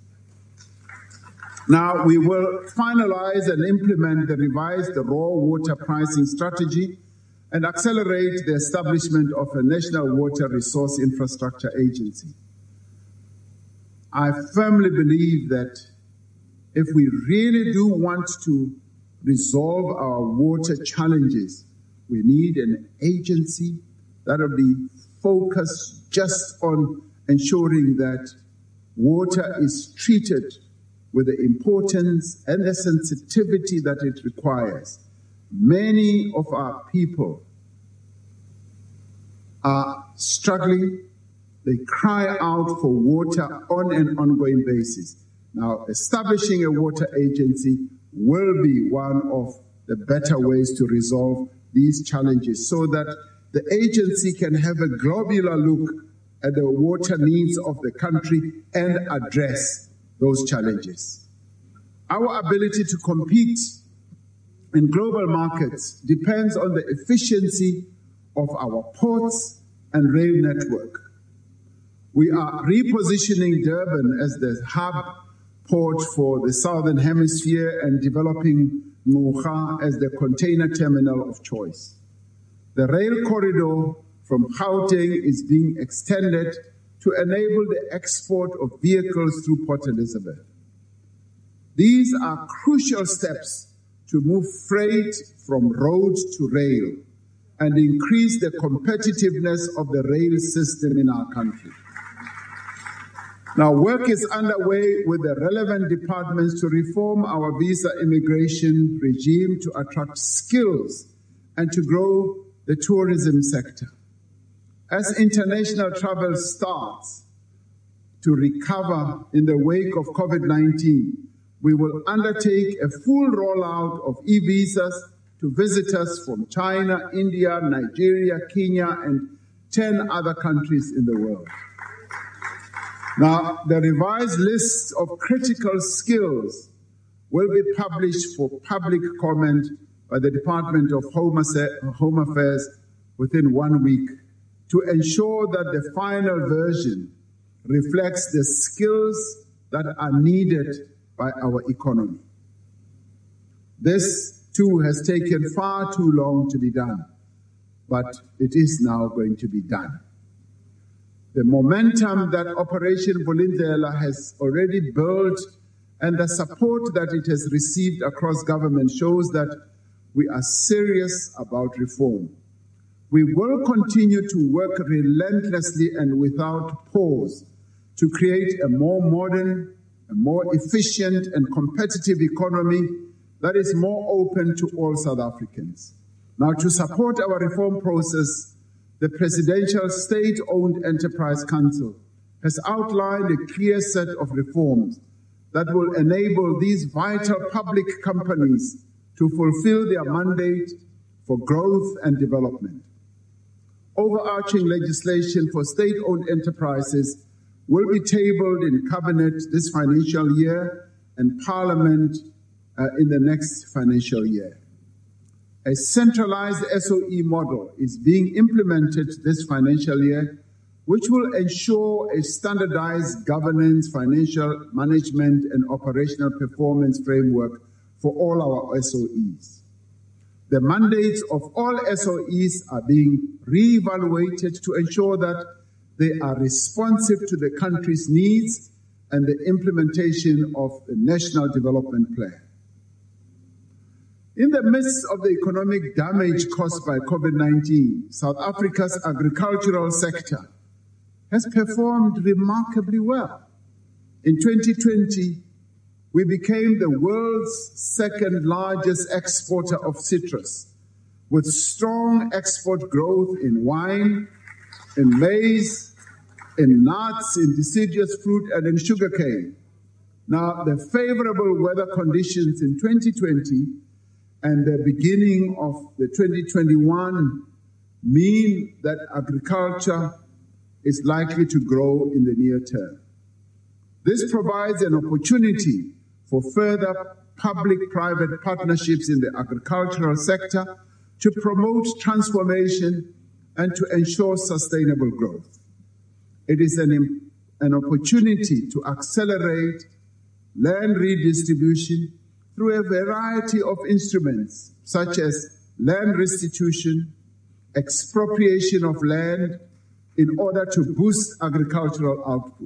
Now, we will finalize and implement the revised raw water pricing strategy and accelerate the establishment of a National Water Resource Infrastructure Agency. I firmly believe that if we really do want to resolve our water challenges, we need an agency that will be focused just on ensuring that water is treated with the importance and the sensitivity that it requires. Many of our people are struggling. They cry out for water on an ongoing basis. Now, establishing a water agency will be one of the better ways to resolve these challenges so that the agency can have a globular look at the water needs of the country and address those challenges. Our ability to compete in global markets depends on the efficiency of our ports and rail network. We are repositioning Durban as the hub port for the Southern Hemisphere and developing Ngqura as the container terminal of choice. The rail corridor from Gauteng is being extended to enable the export of vehicles through Port Elizabeth. These are crucial steps to move freight from road to rail and increase the competitiveness of the rail system in our country. Now, work is underway with the relevant departments to reform our visa immigration regime to attract skills and to grow the tourism sector. As international travel starts to recover in the wake of COVID nineteen, we will undertake a full rollout of e-visas to visitors from China, India, Nigeria, Kenya, and ten other countries in the world. Now, the revised list of critical skills will be published for public comment by the Department of Home Affairs within one week to ensure that the final version reflects the skills that are needed by our economy. This, too, has taken far too long to be done, but it is now going to be done. The momentum that Operation Vulindlela has already built and the support that it has received across government shows that we are serious about reform. We will continue to work relentlessly and without pause to create a more modern, a more efficient and competitive economy that is more open to all South Africans. Now, to support our reform process, the Presidential State-Owned Enterprise Council has outlined a clear set of reforms that will enable these vital public companies to fulfill their mandate for growth and development. Overarching legislation for state-owned enterprises will be tabled in Cabinet this financial year and Parliament uh, in the next financial year. A centralized S O E model is being implemented this financial year, which will ensure a standardized governance, financial management, and operational performance framework for all our S O Es. The mandates of all S O Es are being re-evaluated to ensure that they are responsive to the country's needs and the implementation of the National Development Plan. In the midst of the economic damage caused by COVID nineteen, South Africa's agricultural sector has performed remarkably well. In twenty twenty, we became the world's second largest exporter of citrus, with strong export growth in wine, in maize, in nuts, in deciduous fruit, and in sugarcane. Now, the favorable weather conditions in twenty twenty and the beginning of the twenty twenty-one mean that agriculture is likely to grow in the near term. This provides an opportunity for further public-private partnerships in the agricultural sector to promote transformation and to ensure sustainable growth. It is an, an opportunity to accelerate land redistribution through a variety of instruments, such as land restitution, expropriation of land, in order to boost agricultural output.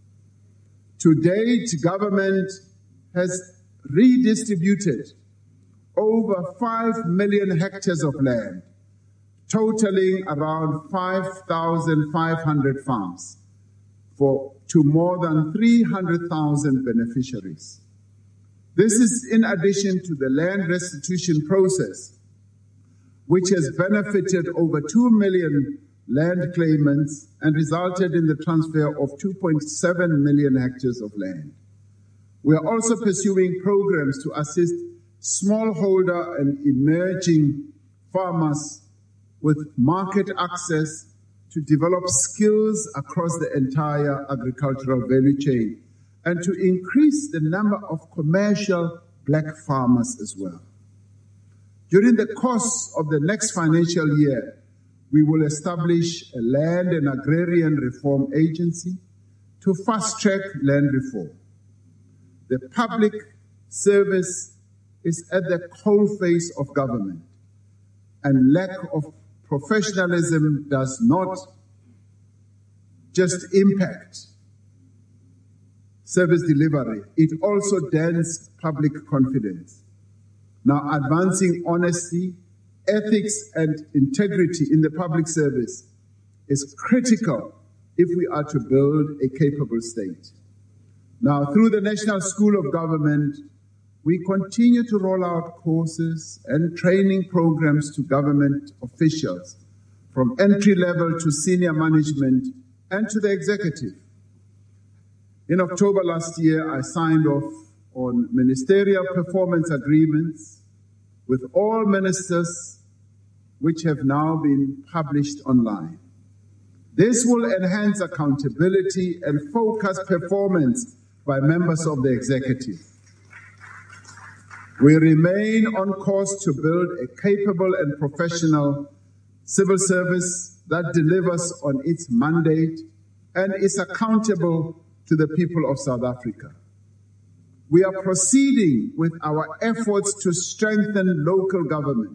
To date, government has redistributed over five million hectares of land, totaling around five thousand five hundred farms, for, to more than three hundred thousand beneficiaries. This is in addition to the land restitution process, which has benefited over two million land claimants and resulted in the transfer of two point seven million hectares of land. We are also pursuing programs to assist smallholder and emerging farmers with market access to develop skills across the entire agricultural value chain and to increase the number of commercial black farmers as well. During the course of the next financial year, we will establish a land and agrarian reform agency to fast-track land reform. The public service is at the coalface of government, and lack of professionalism does not just impact service delivery, it also dents public confidence. Now, advancing honesty, ethics, and integrity in the public service is critical if we are to build a capable state. Now, through the National School of Government, we continue to roll out courses and training programs to government officials, from entry level to senior management and to the executive. In October last year, I signed off on ministerial performance agreements with all ministers, which have now been published online. This will enhance accountability and focus performance by members of the executive. We remain on course to build a capable and professional civil service that delivers on its mandate and is accountable to the people of South Africa. We are proceeding with our efforts to strengthen local government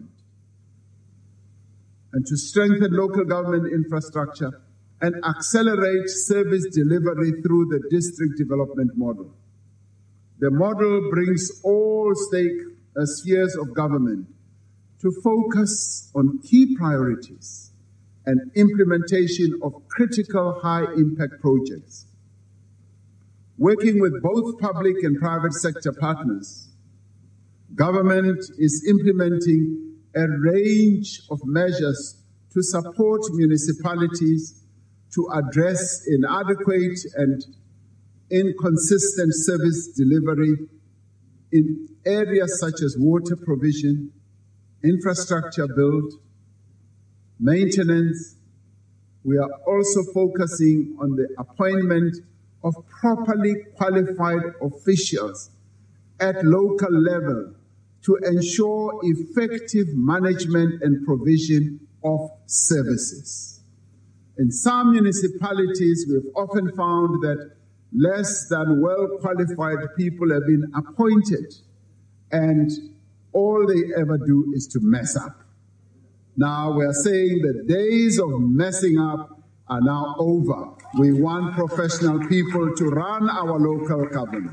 and to strengthen local government infrastructure and accelerate service delivery through the district development model. The model brings all stake uh, spheres of government to focus on key priorities and implementation of critical high-impact projects. Working with both public and private sector partners, government is implementing a range of measures to support municipalities to address inadequate and inconsistent service delivery in areas such as water provision, infrastructure build, maintenance. We are also focusing on the appointment of properly qualified officials at local level to ensure effective management and provision of services. In some municipalities, we've often found that less than well-qualified people have been appointed, and all they ever do is to mess up. Now we are saying the days of messing up are now over. We want professional people to run our local government.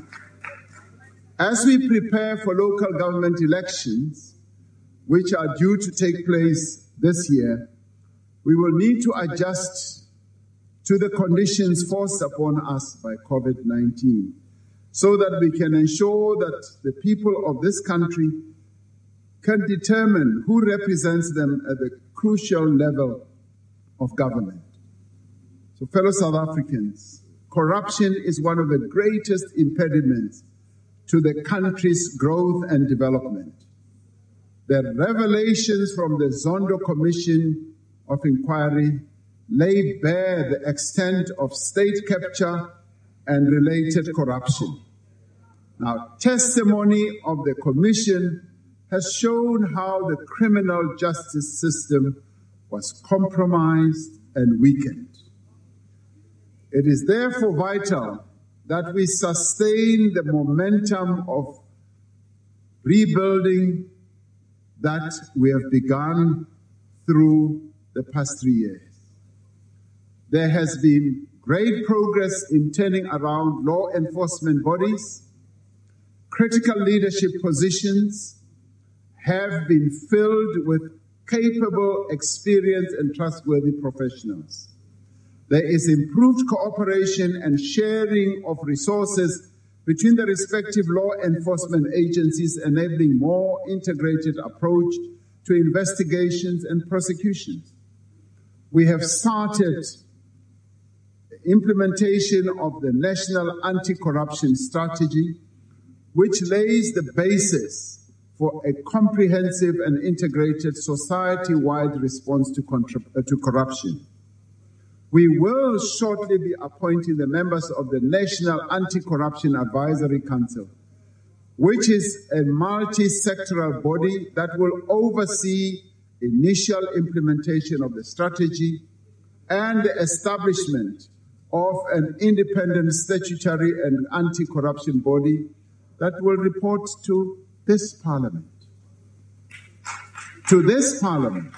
As we prepare for local government elections, which are due to take place this year, we will need to adjust to the conditions forced upon us by COVID nineteen so that we can ensure that the people of this country can determine who represents them at the crucial level of government. So, fellow South Africans, corruption is one of the greatest impediments to the country's growth and development. The revelations from the Zondo Commission of Inquiry lay bare the extent of state capture and related corruption. Now, testimony of the Commission has shown how the criminal justice system was compromised and weakened. It is therefore vital that we sustain the momentum of rebuilding that we have begun through the past three years. There has been great progress in turning around law enforcement bodies. Critical leadership positions have been filled with capable, experienced, and trustworthy professionals. There is improved cooperation and sharing of resources between the respective law enforcement agencies, enabling more integrated approach to investigations and prosecutions. We have started the implementation of the National Anti-Corruption Strategy, which lays the basis for a comprehensive and integrated society-wide response to, uh, to corruption. We will shortly be appointing the members of the National Anti-Corruption Advisory Council, which is a multi-sectoral body that will oversee initial implementation of the strategy and the establishment of an independent statutory and anti-corruption body that will report to this Parliament. To this Parliament.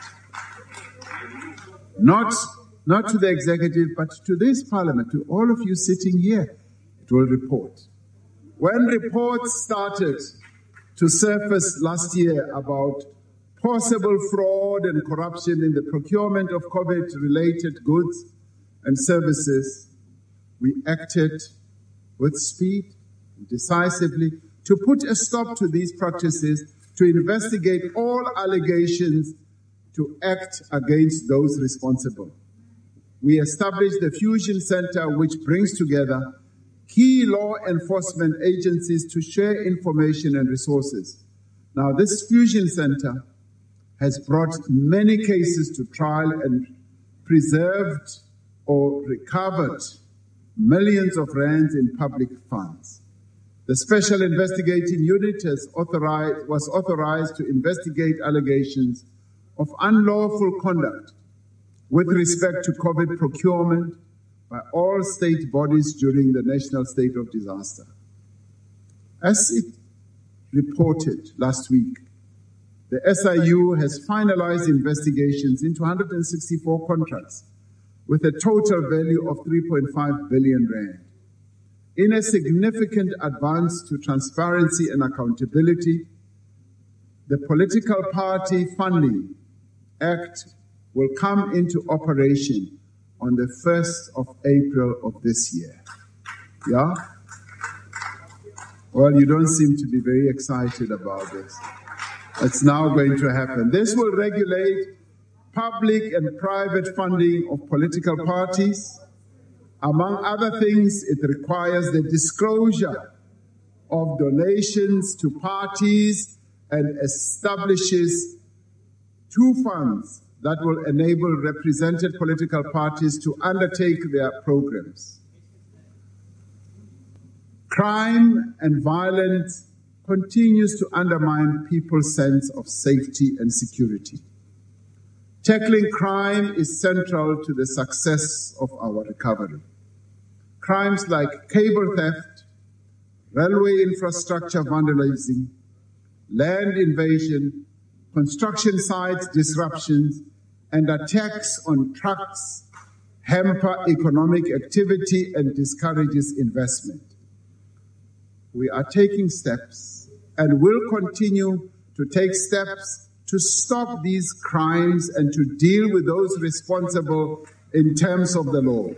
Not, not to the executive, but to this Parliament, to all of you sitting here, it will report. When reports started to surface last year about possible fraud and corruption in the procurement of COVID-related goods and services, we acted with speed and decisively to put a stop to these practices, to investigate all allegations, to act against those responsible. We established the Fusion Center, which brings together key law enforcement agencies to share information and resources. Now, this Fusion Center has brought many cases to trial and preserved or recovered millions of rands in public funds. The Special Investigating Unit has authorized, was authorized to investigate allegations of unlawful conduct with respect to COVID procurement by all state bodies during the national state of disaster. As it reported last week, the S I U has finalized investigations into one hundred sixty-four contracts with a total value of three point five billion rand. In a significant advance to transparency and accountability, the Political Party Funding Act will come into operation on the first of April of this year. Yeah? Well, you don't seem to be very excited about this. It's now going to happen. This will regulate public and private funding of political parties. Among other things, it requires the disclosure of donations to parties and establishes two funds that will enable represented political parties to undertake their programs. Crime and violent continues to undermine people's sense of safety and security. Tackling crime is central to the success of our recovery. Crimes like cable theft, railway infrastructure vandalism, land invasion, construction sites disruptions, and attacks on trucks hamper economic activity and discourages investment. We are taking steps and will continue to take steps to stop these crimes and to deal with those responsible in terms of the law.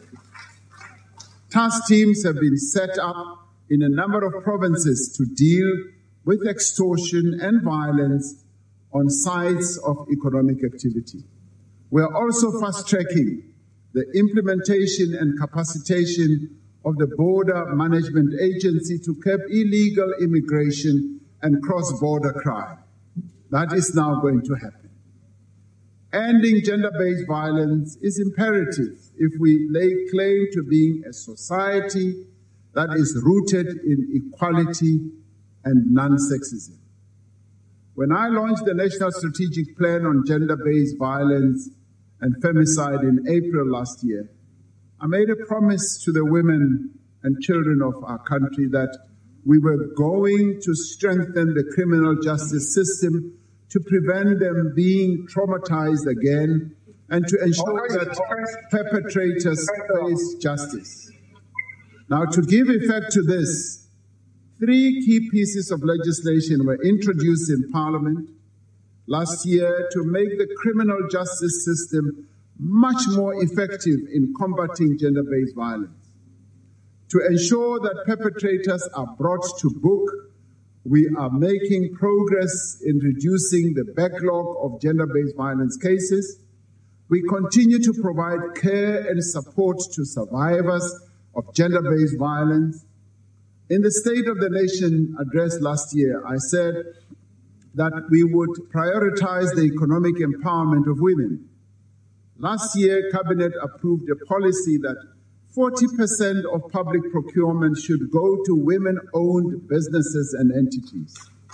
Task teams have been set up in a number of provinces to deal with extortion and violence on sites of economic activity. We are also fast-tracking the implementation and capacitation of the Border Management Agency to curb illegal immigration and cross-border crime. That is now going to happen. Ending gender-based violence is imperative if we lay claim to being a society that is rooted in equality and non-sexism. When I launched the National Strategic Plan on Gender-Based Violence and Femicide in April last year, I made a promise to the women and children of our country that we were going to strengthen the criminal justice system to prevent them being traumatized again and to ensure that perpetrators face justice. Now, to give effect to this, three key pieces of legislation were introduced in Parliament last year to make the criminal justice system much more effective in combating gender-based violence. To ensure that perpetrators are brought to book, we are making progress in reducing the backlog of gender-based violence cases. We continue to provide care and support to survivors of gender-based violence. In the State of the Nation address last year, I said that we would prioritize the economic empowerment of women. Last year, Cabinet approved a policy that forty percent of public procurement should go to women-owned businesses and entities.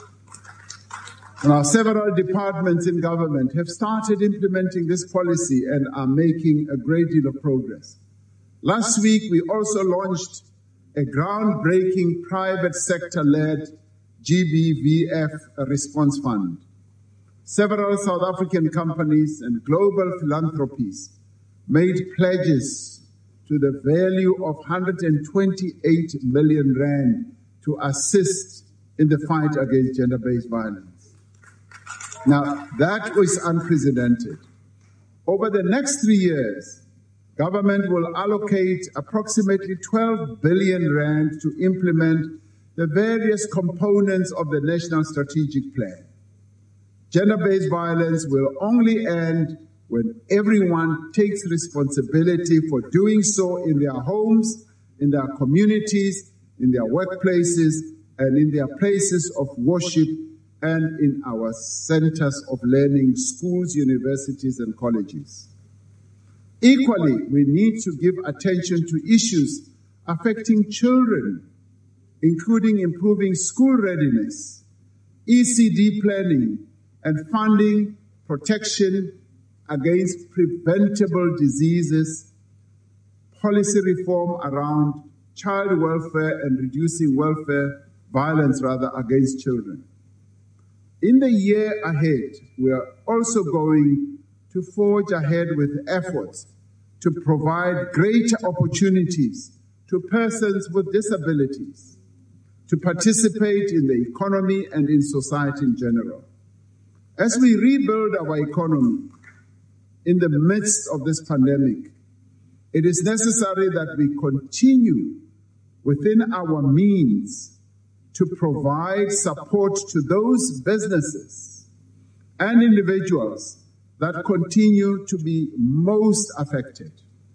Now, several departments in government have started implementing this policy and are making a great deal of progress. Last week, we also launched a groundbreaking private sector-led G B V F response fund. Several South African companies and global philanthropies made pledges to the value of one hundred twenty-eight million rand to assist in the fight against gender-based violence. Now, that was unprecedented. Over the next three years, government will allocate approximately twelve billion rand to implement the various components of the National Strategic Plan. Gender-based violence will only end when everyone takes responsibility for doing so in their homes, in their communities, in their workplaces, and in their places of worship, and in our centers of learning, schools, universities, and colleges. Equally, we need to give attention to issues affecting children, including improving school readiness, E C D planning, and funding protection against preventable diseases, policy reform around child welfare and reducing welfare violence, rather, against children. In the year ahead, we are also going to forge ahead with efforts to provide greater opportunities to persons with disabilities to participate in the economy and in society in general. As we rebuild our economy in the midst of this pandemic, it is necessary that we continue within our means to provide support to those businesses and individuals that continue to be most affected.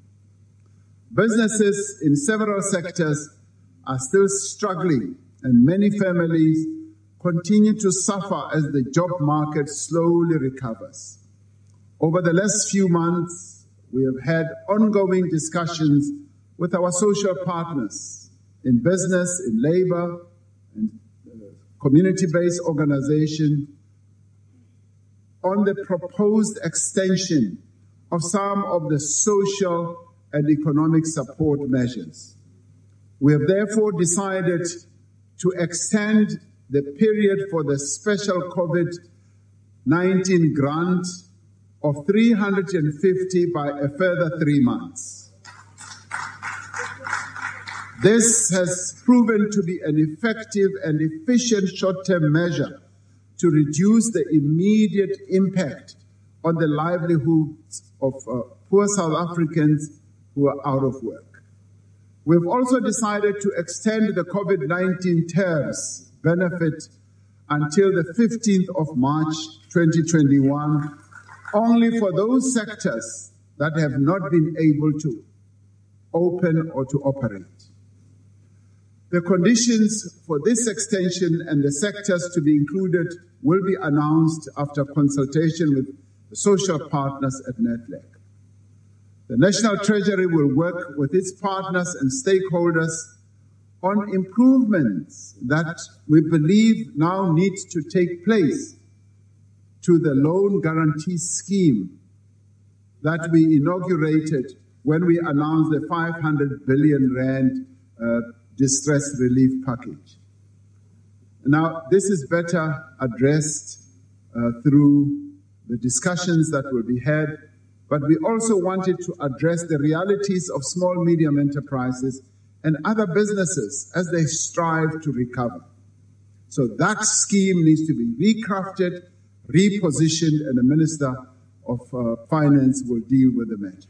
Businesses in several sectors are still struggling, and many families continue to suffer as the job market slowly recovers. Over the last few months, we have had ongoing discussions with our social partners in business, in labor, and uh, community-based organization on the proposed extension of some of the social and economic support measures. We have therefore decided to extend the period for the special COVID nineteen grant of three hundred fifty by a further three months. This has proven to be an effective and efficient short-term measure to reduce the immediate impact on the livelihoods of uh, poor South Africans who are out of work. We've also decided to extend the COVID nineteen TERS benefit until the fifteenth of March twenty twenty-one, only for those sectors that have not been able to open or to operate. The conditions for this extension and the sectors to be included will be announced after consultation with the social partners at NEDLAC. The National Treasury will work with its partners and stakeholders on improvements that we believe now need to take place to the loan guarantee scheme that we inaugurated when we announced the five hundred billion rand uh, distress relief package. Now, this is better addressed uh, through the discussions that will be had, but we also wanted to address the realities of small, medium enterprises and other businesses as they strive to recover. So that scheme needs to be recrafted, repositioned, and the Minister of uh, Finance will deal with the matter.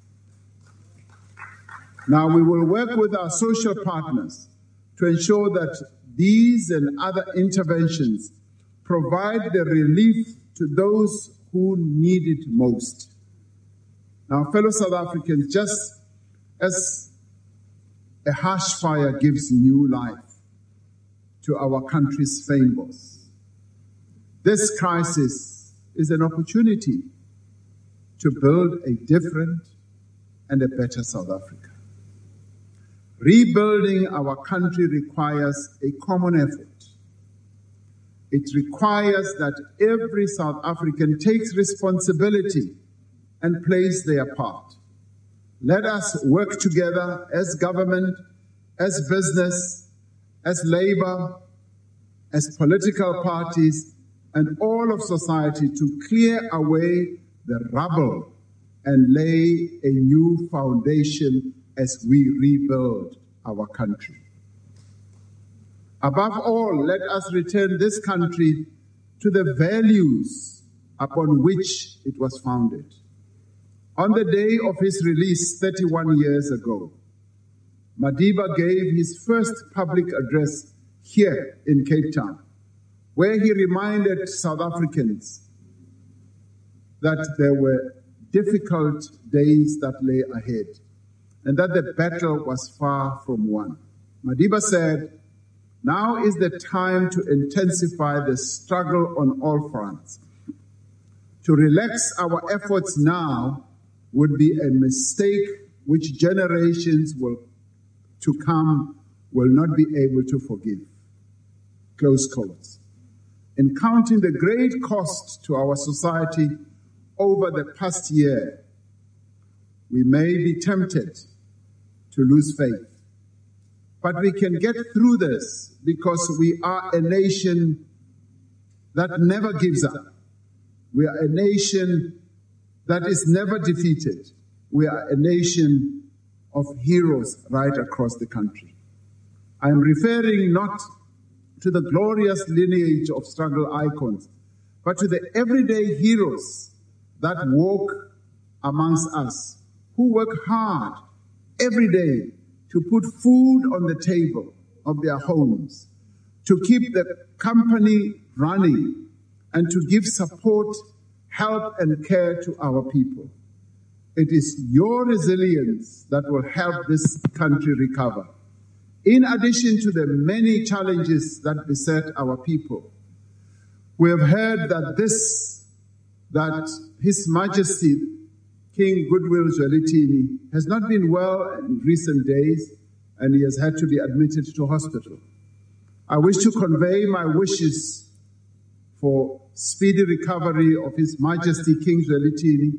Now, we will work with our social partners to ensure that these and other interventions provide the relief to those who need it most. Now, fellow South Africans, just as a harsh fire gives new life to our country's flambeaux, this crisis is an opportunity to build a different and a better South Africa. Rebuilding our country requires a common effort. It requires that every South African takes responsibility and plays their part. Let us work together as government, as business, as labor, as political parties, and all of society to clear away the rubble and lay a new foundation as we rebuild our country. Above all, let us return this country to the values upon which it was founded. On the day of his release thirty-one years ago, Madiba gave his first public address here in Cape Town, where he reminded South Africans that there were difficult days that lay ahead, and that the battle was far from won. Madiba said, "Now is the time to intensify the struggle on all fronts. To relax our efforts now would be a mistake which generations will to come will not be able to forgive." Close quotes. In counting the great cost to our society over the past year, we may be tempted to lose faith. But we can get through this because we are a nation that never gives up. We are a nation that is never defeated. We are a nation of heroes right across the country. I am referring not to the glorious lineage of struggle icons, but to the everyday heroes that walk amongst us, who work hard every day to put food on the table of their homes, to keep the company running, and to give support, help, and care to our people. It is your resilience that will help this country recover. In addition to the many challenges that beset our people, we have heard that this, that His Majesty King Goodwill Zwelithini has not been well in recent days, and he has had to be admitted to hospital. I wish to convey my wishes for speedy recovery of His Majesty King Zwelithini.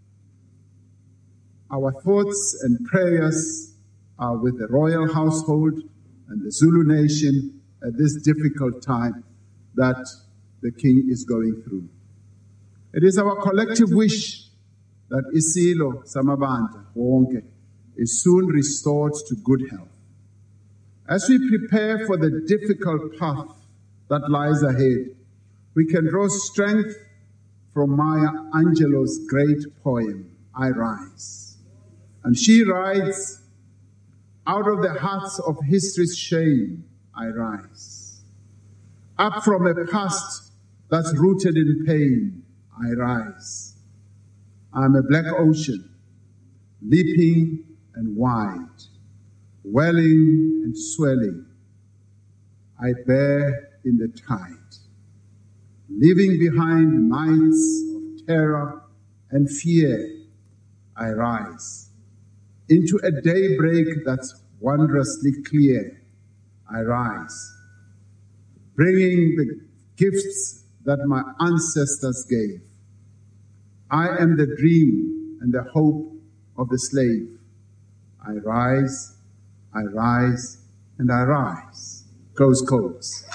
Our thoughts and prayers are with the royal household and the Zulu nation at this difficult time that the King is going through. It is our collective wish that Isilo Samabandla wonke is soon restored to good health. As we prepare for the difficult path that lies ahead, we can draw strength from Maya Angelou's great poem, I Rise. And she writes, out of the hearts of history's shame, I rise. Up from a past that's rooted in pain, I rise. I'm a black ocean, leaping and wide, welling and swelling. I bear in the tide, leaving behind nights of terror and fear. I rise into a daybreak that's wondrously clear. I rise, bringing the gifts that my ancestors gave. I am the dream and the hope of the slave. I rise, I rise, and I rise. Close quotes.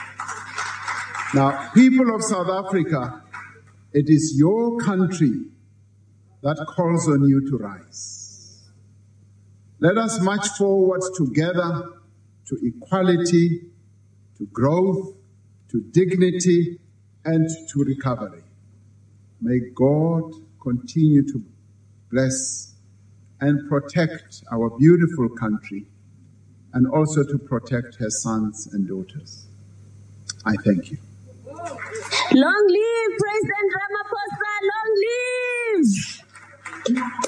Now, people of South Africa, it is your country that calls on you to rise. Let us march forward together to equality, to growth, to dignity, and to recovery. May God continue to bless and protect our beautiful country, and also to protect her sons and daughters. I thank you. Long live President Ramaphosa! Long live!